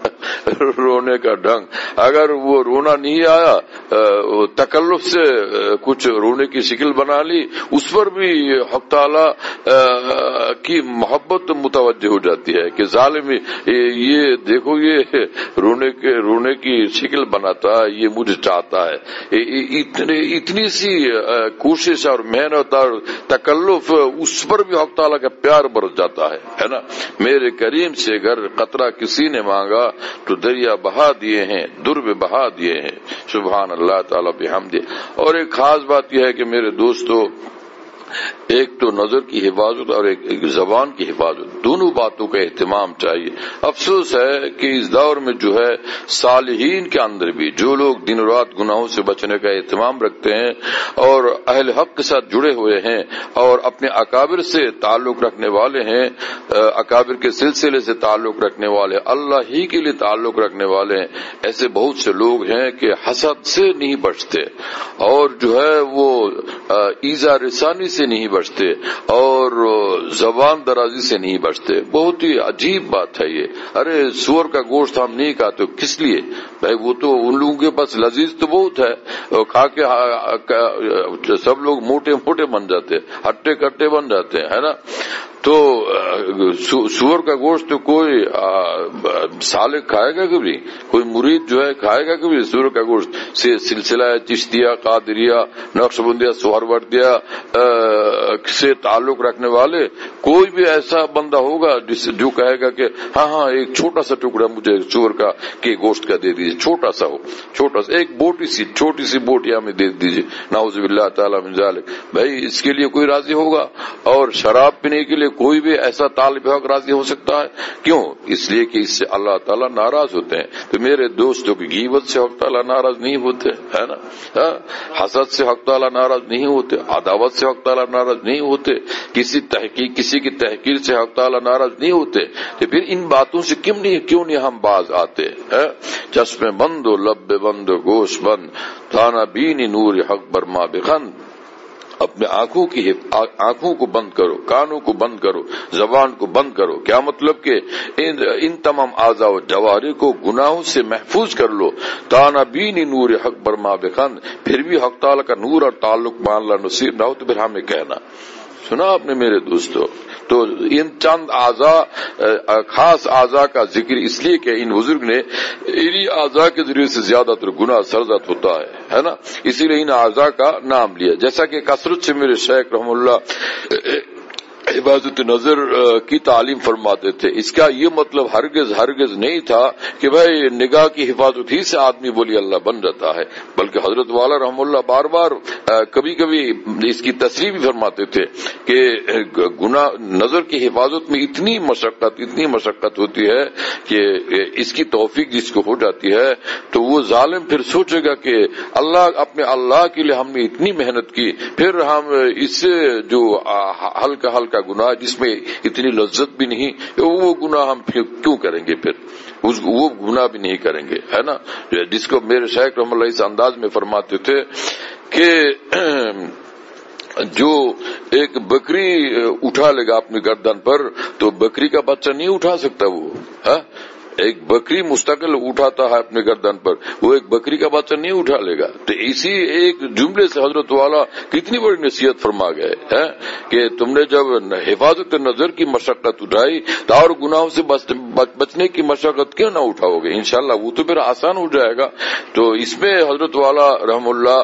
رونے کا ڈھنگ. اگر وہ رونا نہیں آیا, تکلف سے کچھ رونے کی شکل بنا لی, اس پر بھی حق تعالی کی محبت متوجہ ہو جاتی ہے کہ ظالم یہ دیکھو یہ رونے کی شکل بناتا ہے, یہ مجھے چاہتا ہے. اتنی سی کوشش اور محنت اور تکلف, اس پر بھی حق تعالیٰ کا پیار برس جاتا ہے نا. میرے کریم سے اگر قطرہ کسی نے مانگا تو دریا بہا دیے ہیں, در میں بہا دیے ہیں. سبحان اللہ تعالیٰ بحمدہ. اور ایک خاص بات یہ ہے کہ میرے دوستو, ایک تو نظر کی حفاظت اور ایک زبان کی حفاظت, دونوں باتوں کا اہتمام چاہیے. افسوس ہے کہ اس دور میں جو ہے صالحین کے اندر بھی جو لوگ دن رات گناہوں سے بچنے کا اہتمام رکھتے ہیں اور اہل حق کے ساتھ جڑے ہوئے ہیں اور اپنے اکابر سے تعلق رکھنے والے ہیں, اکابر کے سلسلے سے تعلق رکھنے والے, اللہ ہی کے لیے تعلق رکھنے والے ہیں, ایسے بہت سے لوگ ہیں کہ حسد سے نہیں بچتے اور جو ہے وہ ایذا رسانی سے نہیں بچتے اور زبان درازی سے نہیں بچتے. بہت ہی عجیب بات ہے یہ. ارے سور کا گوشت ہم نہیں کھاتے, کس لیے بھائی؟ وہ تو ان لوگوں کے پاس لذیذ تو بہت ہے, کھا کے سب لوگ موٹے موٹے بن جاتے, ہٹے کٹے بن جاتے ہیں, ہے نا. تو سور کا گوشت تو کوئی سالک کھائے گا کبھی؟ کوئی مرید جو ہے کھائے گا کبھی سور کا گوشت؟ سلسلہ چشتیہ, قادریہ, نقشبندیہ, سہروردیہ سے تعلق رکھنے والے کوئی بھی ایسا بندہ ہوگا جو کہے گا کہ ہاں ہاں ایک چھوٹا سا ٹکڑا مجھے سور کا کے گوشت کا دے دیجیے, چھوٹا سا ہو, چھوٹا سا ایک چھوٹی سی بوٹی ہمیں دے دیجیے, نعوذ باللہ تعالی من ذالک. بھائی اس کے لیے کوئی راضی ہوگا؟ اور شراب پینے کے لیے کوئی بھی ایسا طالب حق راضی ہو سکتا ہے؟ کیوں؟ اس لیے کہ اس سے اللہ تعالیٰ ناراض ہوتے ہیں. تو میرے دوستوں کی غیبت سے حق تعالیٰ ناراض نہیں ہوتے, ہے نا. حسد سے حق تعالیٰ ناراض نہیں ہوتے, عداوت سے حق تعالیٰ ناراض نہیں ہوتے, کسی کی تحقیر سے حق تعالیٰ ناراض نہیں ہوتے. تو پھر ان باتوں سے کیوں نہیں ہم باز آتے ہیں؟ چشمے بند و لب بند و گوش بند, تانا بینی نور حق برما بخند. اپنے آنکھوں کو بند کرو, کانوں کو بند کرو, زبان کو بند کرو. کیا مطلب کہ ان تمام اعضاء و جوارح کو گناہوں سے محفوظ کر لو. تانا بینی نور حق برما بخند. پھر بھی حق تعالیٰ کا نور اور تعلق مان لا نصیب نہ ہو تو پھر ہمیں کہنا. سنا آپ نے میرے دوستو؟ تو ان چند اعضاء, خاص اعضاء کا ذکر اس لیے کہ ان بزرگ نے انہی اعضاء کے ذریعے سے زیادہ تر گناہ سرزد ہوتا ہے نا, اسی لیے ان اعضاء کا نام لیا. جیسا کہ کثرت سے میرے شیخ رحم اللہ حفاظت نظر کی تعلیم فرماتے تھے. اس کا یہ مطلب ہرگز نہیں تھا کہ بھائی نگاہ کی حفاظت ہی سے آدمی ولی اللہ بن جاتا ہے, بلکہ حضرت والا رحم اللہ بار بار کبھی اس کی تصریح بھی فرماتے تھے کہ گناہ نظر کی حفاظت میں اتنی مشقت ہوتی ہے کہ اس کی توفیق جس کو ہو جاتی ہے تو وہ ظالم پھر سوچے گا کہ اپنے اللہ کے لیے ہم نے اتنی محنت کی, پھر ہم اس سے جو ہلکا گناہ جس میں اتنی لذت بھی نہیں, وہ گناہ ہم کیوں کریں گے؟ پھر وہ گناہ بھی نہیں کریں گے, ہے نا. جس کو میرے شیخ رحمۃ اللہ اس انداز میں فرماتے تھے کہ جو ایک بکری اٹھا لے گا اپنی گردن پر تو بکری کا بچہ نہیں اٹھا سکتا. وہ ایک بکری مستقل اٹھاتا ہے اپنے گردن پر, وہ ایک بکری کا بچہ نہیں اٹھا لے گا. تو اسی ایک جملے سے حضرت والا کتنی بڑی نصیحت فرما گئے ہیں کہ تم نے جب حفاظت نظر کی مشقت اٹھائی تو اور گناہوں سے بچنے کی مشقت کیوں نہ اٹھاؤ گے؟ انشاءاللہ وہ تو پھر آسان ہو جائے گا. تو اس میں حضرت والا رحم اللہ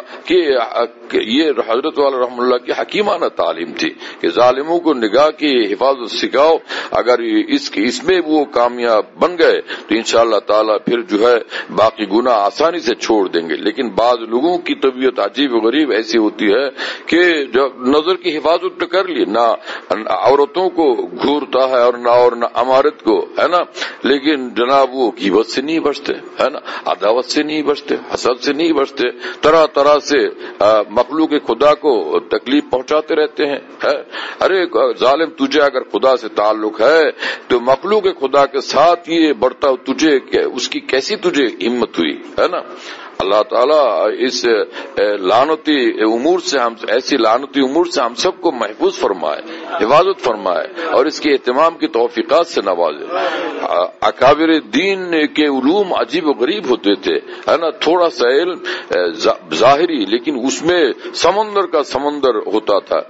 کی حکیمانہ تعلیم تھی کہ ظالموں کو نگاہ کی حفاظت سکھاؤ. اگر اس میں وہ کامیاب بن گئے تو انشاءاللہ تعالی پھر جو ہے باقی گناہ آسانی سے چھوڑ دیں گے. لیکن بعض لوگوں کی طبیعت عجیب و غریب ایسی ہوتی ہے کہ جب نظر کی حفاظت تو کر لی, نہ عورتوں کو گھورتا ہے اور نہ عمارت کو, ہے نا, لیکن جناب وہ غیبت سے نہیں بچتے, ہے نا, عداوت سے نہیں بچتے, حسد سے نہیں بچتے, طرح طرح سے مخلوق خدا کو تکلیف پہنچاتے رہتے ہیں. ارے ظالم تجھے اگر خدا سے تعلق ہے تو مخلوق خدا کے ساتھ یہ برتاؤ تجھے اس کی کیسی تجھے ہمت ہوئی ہے نا. اللہ تعالیٰ اس لعنتی امور سے ایسی لعنتی امور سے ہم سب کو محفوظ فرمائے, حفاظت فرمائے اور اس کے اہتمام کی توفیقات سے نوازے. اکابر دین کے علوم عجیب و غریب ہوتے تھے ہے نا, تھوڑا سا علم ظاہری لیکن اس میں سمندر کا سمندر ہوتا تھا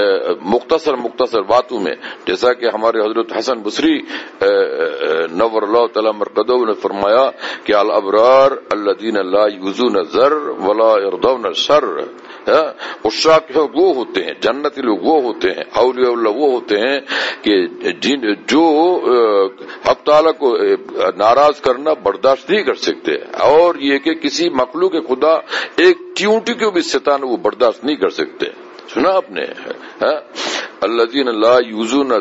مختصر باتوں میں. جیسا کہ ہمارے حضرت حسن بصری نور اللہ تعالی مرقدہ نے فرمایا کہ الابرار الذین لا یؤذون الضر ولا یرضون الشر. عشاق وہ ہوتے ہیں, جنتی لوگ وہ ہوتے ہیں, اولیاء اللہ وہ ہوتے ہیں کہ جو حق تعالیٰ کو ناراض کرنا برداشت نہیں کر سکتے, اور یہ کہ کسی مخلوق خدا ایک چیونٹی کو بھی ستانا وہ برداشت نہیں کر سکتے. سنا آپ نے الذین لا یؤذون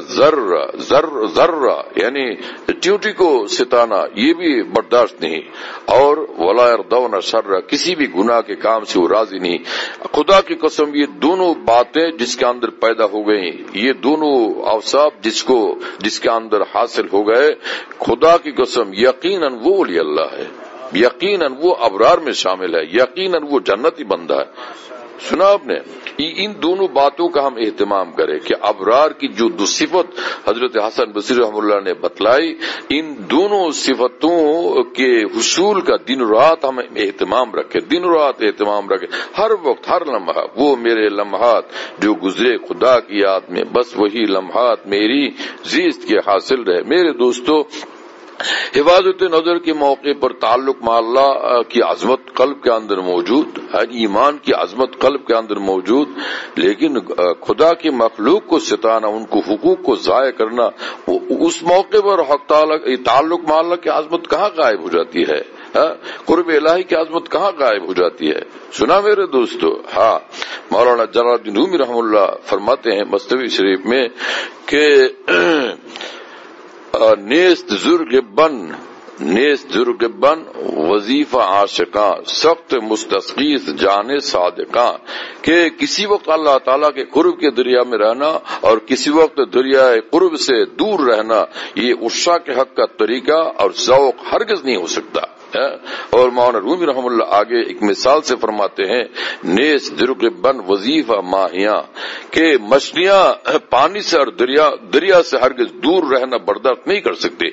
الضر یعنی چیونٹی کو ستانا یہ بھی برداشت نہیں, اور ولا یرضون الشر کسی بھی گناہ کے کام سے وہ راضی نہیں. خدا کی قسم یہ دونوں باتیں جس کے اندر پیدا ہو گئی, یہ دونوں اوصاف جس کے اندر حاصل ہو گئے, خدا کی قسم یقیناً وہ ولی اللہ ہے, یقیناً وہ ابرار میں شامل ہے, یقیناً وہ جنتی بندہ ہے. سنا آپ نے, ان دونوں باتوں کا ہم اہتمام کریں کہ ابرار کی جو دو صفت حضرت حسن بصری رحمہ اللہ نے بتلائی, ان دونوں صفتوں کے حصول کا دن رات ہم اہتمام رکھیں, دن رات اہتمام رکھیں, ہر وقت ہر لمحہ. وہ میرے لمحات جو گزرے خدا کی یاد میں, بس وہی لمحات میری زیست کے حاصل رہے. میرے دوستو, حفاظت نظر کے موقع پر تعلق مع اللہ کی عظمت قلب کے اندر موجود, ایمان کی عظمت قلب کے اندر موجود, لیکن خدا کی مخلوق کو ستانا, ان کو حقوق کو ضائع کرنا, اس موقع پر حق تعالی تعلق مع اللہ کی عظمت کہاں غائب ہو جاتی ہے, قرب الہی کی عظمت کہاں غائب ہو جاتی ہے. سنا میرے دوستو, ہاں مولانا جلال الدین رومی رحمہ اللہ فرماتے ہیں مثنوی شریف میں کہ نیست زرگ بن وظیفہ عاشقاں سخت مستسقیس جانے صادقاں, کہ کسی وقت اللہ تعالیٰ کے قرب کے دریا میں رہنا اور کسی وقت دریائے قرب سے دور رہنا, یہ عشاق کے حق کا طریقہ اور ذوق ہرگز نہیں ہو سکتا. اور مولانا رومی رحمہ اللہ آگے ایک مثال سے فرماتے ہیں نیس درگ بن وظیفہ ماہیاں, کہ مچھلیاں پانی سے اور دریا سے ہرگز دور رہنا برداشت نہیں کر سکتے.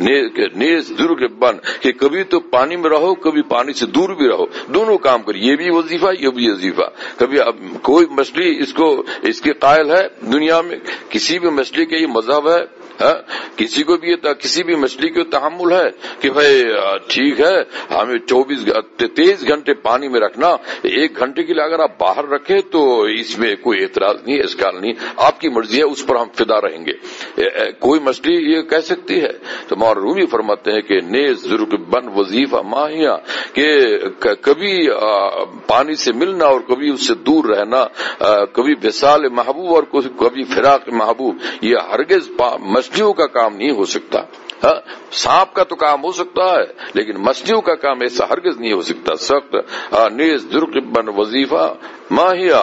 نیس درگ بن کہ کبھی تو پانی میں رہو کبھی پانی سے دور بھی رہو, دونوں کام کر, یہ بھی وظیفہ یہ بھی وظیفہ. کبھی کوئی مچھلی اس کے قائل ہے دنیا میں, کسی بھی مچھلی کا یہ مذہب ہے, کسی کو بھی کسی بھی مچھلی کو تحمل ہے کہ بھائی ٹھیک ہے ہمیں 23 گھنٹے پانی میں رکھنا, 1 گھنٹے کے لیے اگر آپ باہر رکھیں تو اس میں کوئی اعتراض نہیں, اشکال نہیں, آپ کی مرضی ہے, اس پر ہم فدا رہیں گے. کوئی مچھلی یہ کہہ سکتی ہے؟ تو مولانا رومی فرماتے ہیں کہ نیز ذرک بن وظیفہ ماہیاں, کہ کبھی پانی سے ملنا اور کبھی اس سے دور رہنا, کبھی وصال محبوب اور کبھی فراق محبوب, یہ ہرگز مچھلیوں کا کام نہیں ہو سکتا. سانپ کا تو کام ہو سکتا ہے لیکن مچھلیوں کا کام ایسا ہرگز نہیں ہو سکتا. سخت نیز ذرک بن وظیفہ ماہیا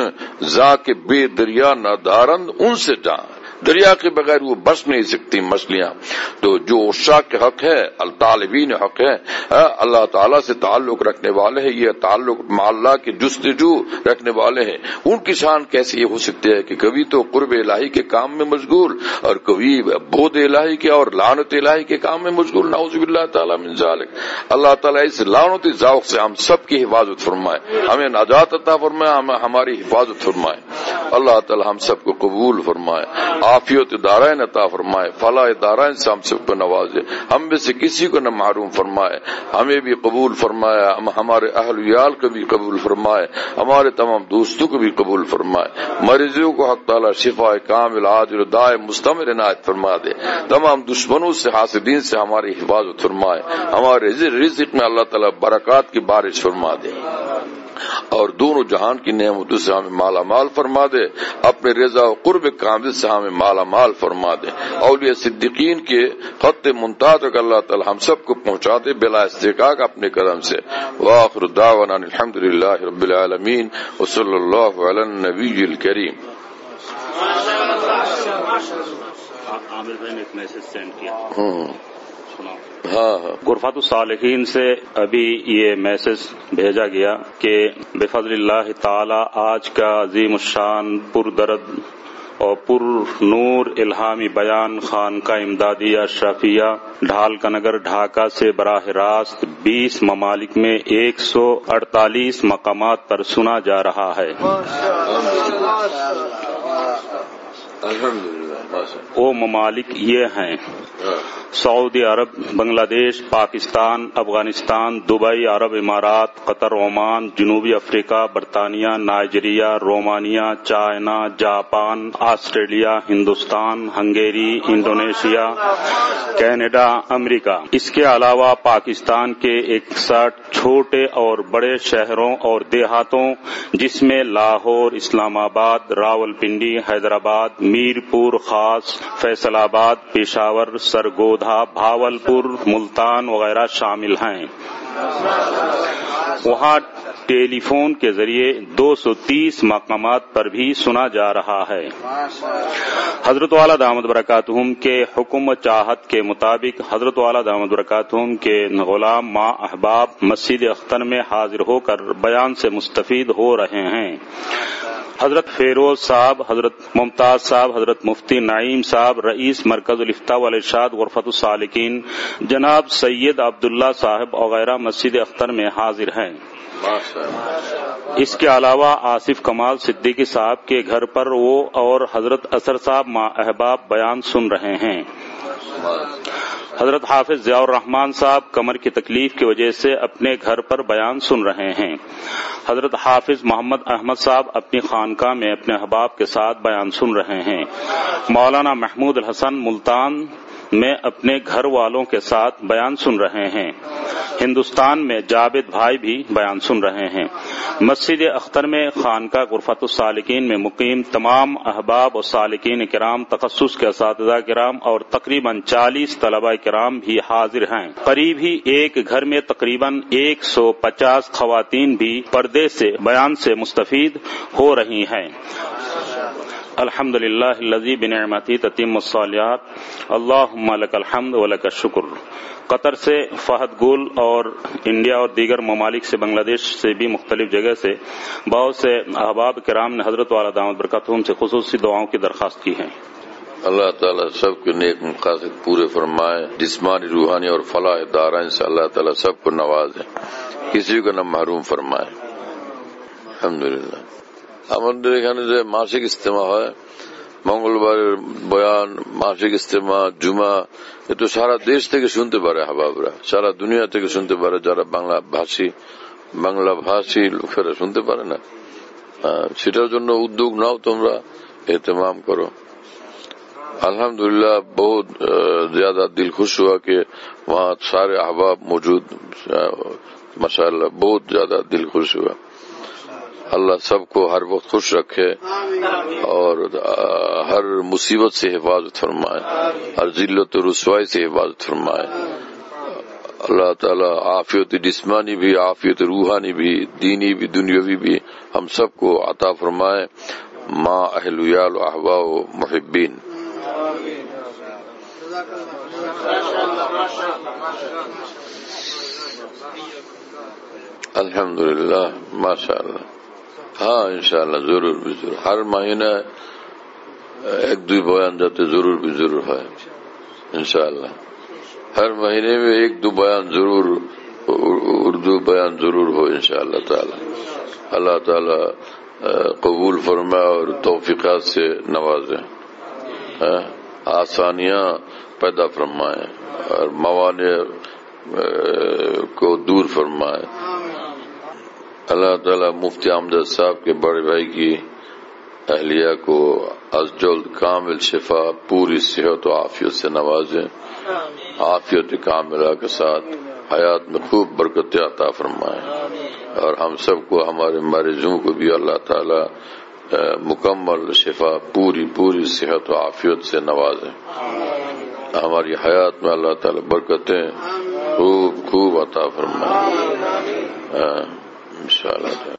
ذا کے بے دریا ندارند, ان سے جان دریا کے بغیر وہ بچ نہیں سکتی مچھلیاں. تو جو عشاق کے حق ہے, الطالبین حق ہے, اللہ تعالیٰ سے تعلق رکھنے والے ہیں, یہ تعلق مع اللہ کے جستجو رکھنے والے ہیں, ان کی شان کیسے یہ ہو سکتے ہے کہ کبھی تو قرب الہی کے کام میں مشغول اور کبھی بغض الہی کے اور لعنت الہی کے کام میں مشغول. نعوذ باللہ تعالیٰ من ذالک. اللہ تعالیٰ اس لعنتی ذوق سے ہم سب کی حفاظت فرمائے, ہمیں نجات عطا فرمائے, ہماری حفاظت فرمائے. اللہ تعالیٰ ہم سب کو قبول فرمائے, عافیت دارائن عطا فرمائے, فلاح دارائن سے ہم سب کو نوازے, ہم میں سے کسی کو نہ محروم فرمائے, ہمیں بھی قبول فرمائے, ہمارے اہل ویال کو بھی قبول فرمائے, ہمارے تمام دوستوں کو بھی قبول فرمائے. مریضوں کو حق تعالیٰ شفا کامل عاجل دائم مستمر عنایت فرما دے, تمام دشمنوں سے حاسدین سے ہماری حفاظت فرمائے, ہمارے رزق میں اللہ تعالیٰ برکات کی بارش فرما دے. اور دونوں جہان کی نعمتوں سے ہمیں مالا مال فرما دے، اپنے رضا و قرب کامل سے ہمیں مالا مال فرما دے، اولیاء صدیقین کے خط منتہا تک اللہ تعالی ہم سب کو پہنچا دے بلا استحقاق اپنے کرم سے۔ وآخر دعوانا الحمدللہ رب العالمین وصلی اللہ علی النبی الکریم۔ عامر بھائی نے ایک میسج سینڈ کیا، ہاں غرفت الصالحین سے ابھی یہ میسج بھیجا گیا کہ بفضل اللہ تعالی آج کا عظیم الشان پردرد اور پر نور الہامی بیان خانقاہ امدادیہ اشرفیہ ڈھال کا نگر ڈھاکہ سے براہ راست 20 ممالک میں 148 مقامات پر سنا جا رہا ہے۔ وہ ممالک یہ ہیں: سعودی عرب، بنگلہ دیش، پاکستان، افغانستان، دبئی، عرب امارات، قطر، عمان، جنوبی افریقہ، برطانیہ، Nigeria, Romania, China, Japan, Australia, Hindustan, Hungary, Indonesia, Canada, امریکہ۔ اس کے علاوہ پاکستان کے 61 چھوٹے اور بڑے شہروں اور دیہاتوں جس میں لاہور، اسلام آباد، راولپنڈی، حیدرآباد، میرپور خاص، فیصل آباد، پشاور، سرگودھا، بھاولپور، ملتان وغیرہ شامل ہیں۔ وہاں ٹیلی فون کے ذریعے 230 مقامات پر بھی سنا جا رہا ہے۔ حضرت والا دامت برکاتہم کے حکم و چاہت کے مطابق حضرت والا دامت برکاتہم کے غلام ماں احباب مسجد اختر میں حاضر ہو کر بیان سے مستفید ہو رہے ہیں۔ حضرت فیروز صاحب، حضرت ممتاز صاحب، حضرت مفتی نعیم صاحب، رئیس مرکز الافتاء والارشاد غرفت السالکین جناب سید عبداللہ صاحب وغیرہ مسجد اختر میں حاضر ہیں۔ اس کے علاوہ آصف کمال صدیقی صاحب کے گھر پر وہ اور حضرت اثر صاحب ماں احباب بیان سن رہے ہیں۔ حضرت حافظ ضیاء الرحمان صاحب کمر کی تکلیف کی وجہ سے اپنے گھر پر بیان سن رہے ہیں۔ حضرت حافظ محمد احمد صاحب اپنی خانقاہ میں اپنے احباب کے ساتھ بیان سن رہے ہیں۔ مولانا محمود الحسن ملتان میں اپنے گھر والوں کے ساتھ بیان سن رہے ہیں۔ ہندوستان میں جاوید بھائی بھی بیان سن رہے ہیں۔ مسجد اختر میں خانقاہ غرفت السالکین میں مقیم تمام احباب و سالکین کرام، تخصص کے اساتذہ کرام اور تقریباً 40 طلبہ کرام بھی حاضر ہیں۔ قریب ہی ایک گھر میں تقریباً 150 خواتین بھی پردے سے بیان سے مستفید ہو رہی ہیں۔ الحمدللہ الذی بنعمتہ تتم الصالحات، اللہم لک الحمد ولک الشکر۔ قطر سے فہد گل اور انڈیا اور دیگر ممالک سے، بنگلہ دیش سے بھی مختلف جگہ سے بہت سے احباب کرام نے حضرت والا دامت برکاتہم سے خصوصی دعاؤں کی درخواست کی ہے۔ اللہ تعالیٰ سب کے نیک مقاصد پورے فرمائے، جسمانی روحانی اور فلاح دارین سے اللہ تعالیٰ سب کو نوازے، کسی کو نہ محروم فرمائے۔ الحمدللہ ہمارے এখানে যে মাসিক ইজতেমা হয়, মঙ্গলবার বয়ান, মাসিক ইজতেমা, জুমা, এ তো সারা দেশ থেকে শুনতে পারে হাবাবরা, সারা দুনিয়া থেকে শুনতে পারে, যারা বাংলা ভাষী লোকেরা শুনতে পারে না। সেটার জন্য উদ্যোগ নাও, তোমরা এহতেমাম করো। الحمدللہ بہت زیادہ دل خوش ہوا کہ وہاں سارے احباب موجود، ماشاءاللہ بہت زیادہ دل خوش ہوا۔ اللہ سب کو ہر وقت خوش رکھے اور ہر مصیبت سے حفاظت فرمائے، ہر ذلت و رسوائی سے حفاظت فرمائے۔ اللہ تعالیٰ عافیت جسمانی بھی، عافیت روحانی بھی، دینی بھی، دنیاوی بھی ہم سب کو عطا فرمائے۔ ماں اہل یال و احبا و محبین۔ الحمدللہ ماشاءاللہ۔ ہاں انشاءاللہ ضرور بھی ضرور، ہر مہینہ ایک دو بیان جاتے ضرور بھی ضرور ہے انشاءاللہ۔ ہر مہینے میں ایک دو بیان ضرور، اردو بیان ضرور ہو انشاءاللہ تعالی۔ اللہ تعالی قبول فرمائے اور توفیقات سے نوازے، آسانیاں پیدا فرمائے اور موانع کو دور فرمائے۔ اللہ تعالیٰ مفتی امجد صاحب کے بڑے بھائی کی اہلیہ کو از جلد کامل شفا، پوری صحت و عافیت سے نوازے، عافیت کاملہ کے ساتھ حیات میں خوب برکتیں عطا فرمائے، اور ہم سب کو ہمارے مریضوں کو بھی اللہ تعالی مکمل شفا پوری صحت و عافیت سے نوازے، ہماری حیات میں اللہ تعالی برکتیں خوب عطا فرمائے انشاءاللہ۔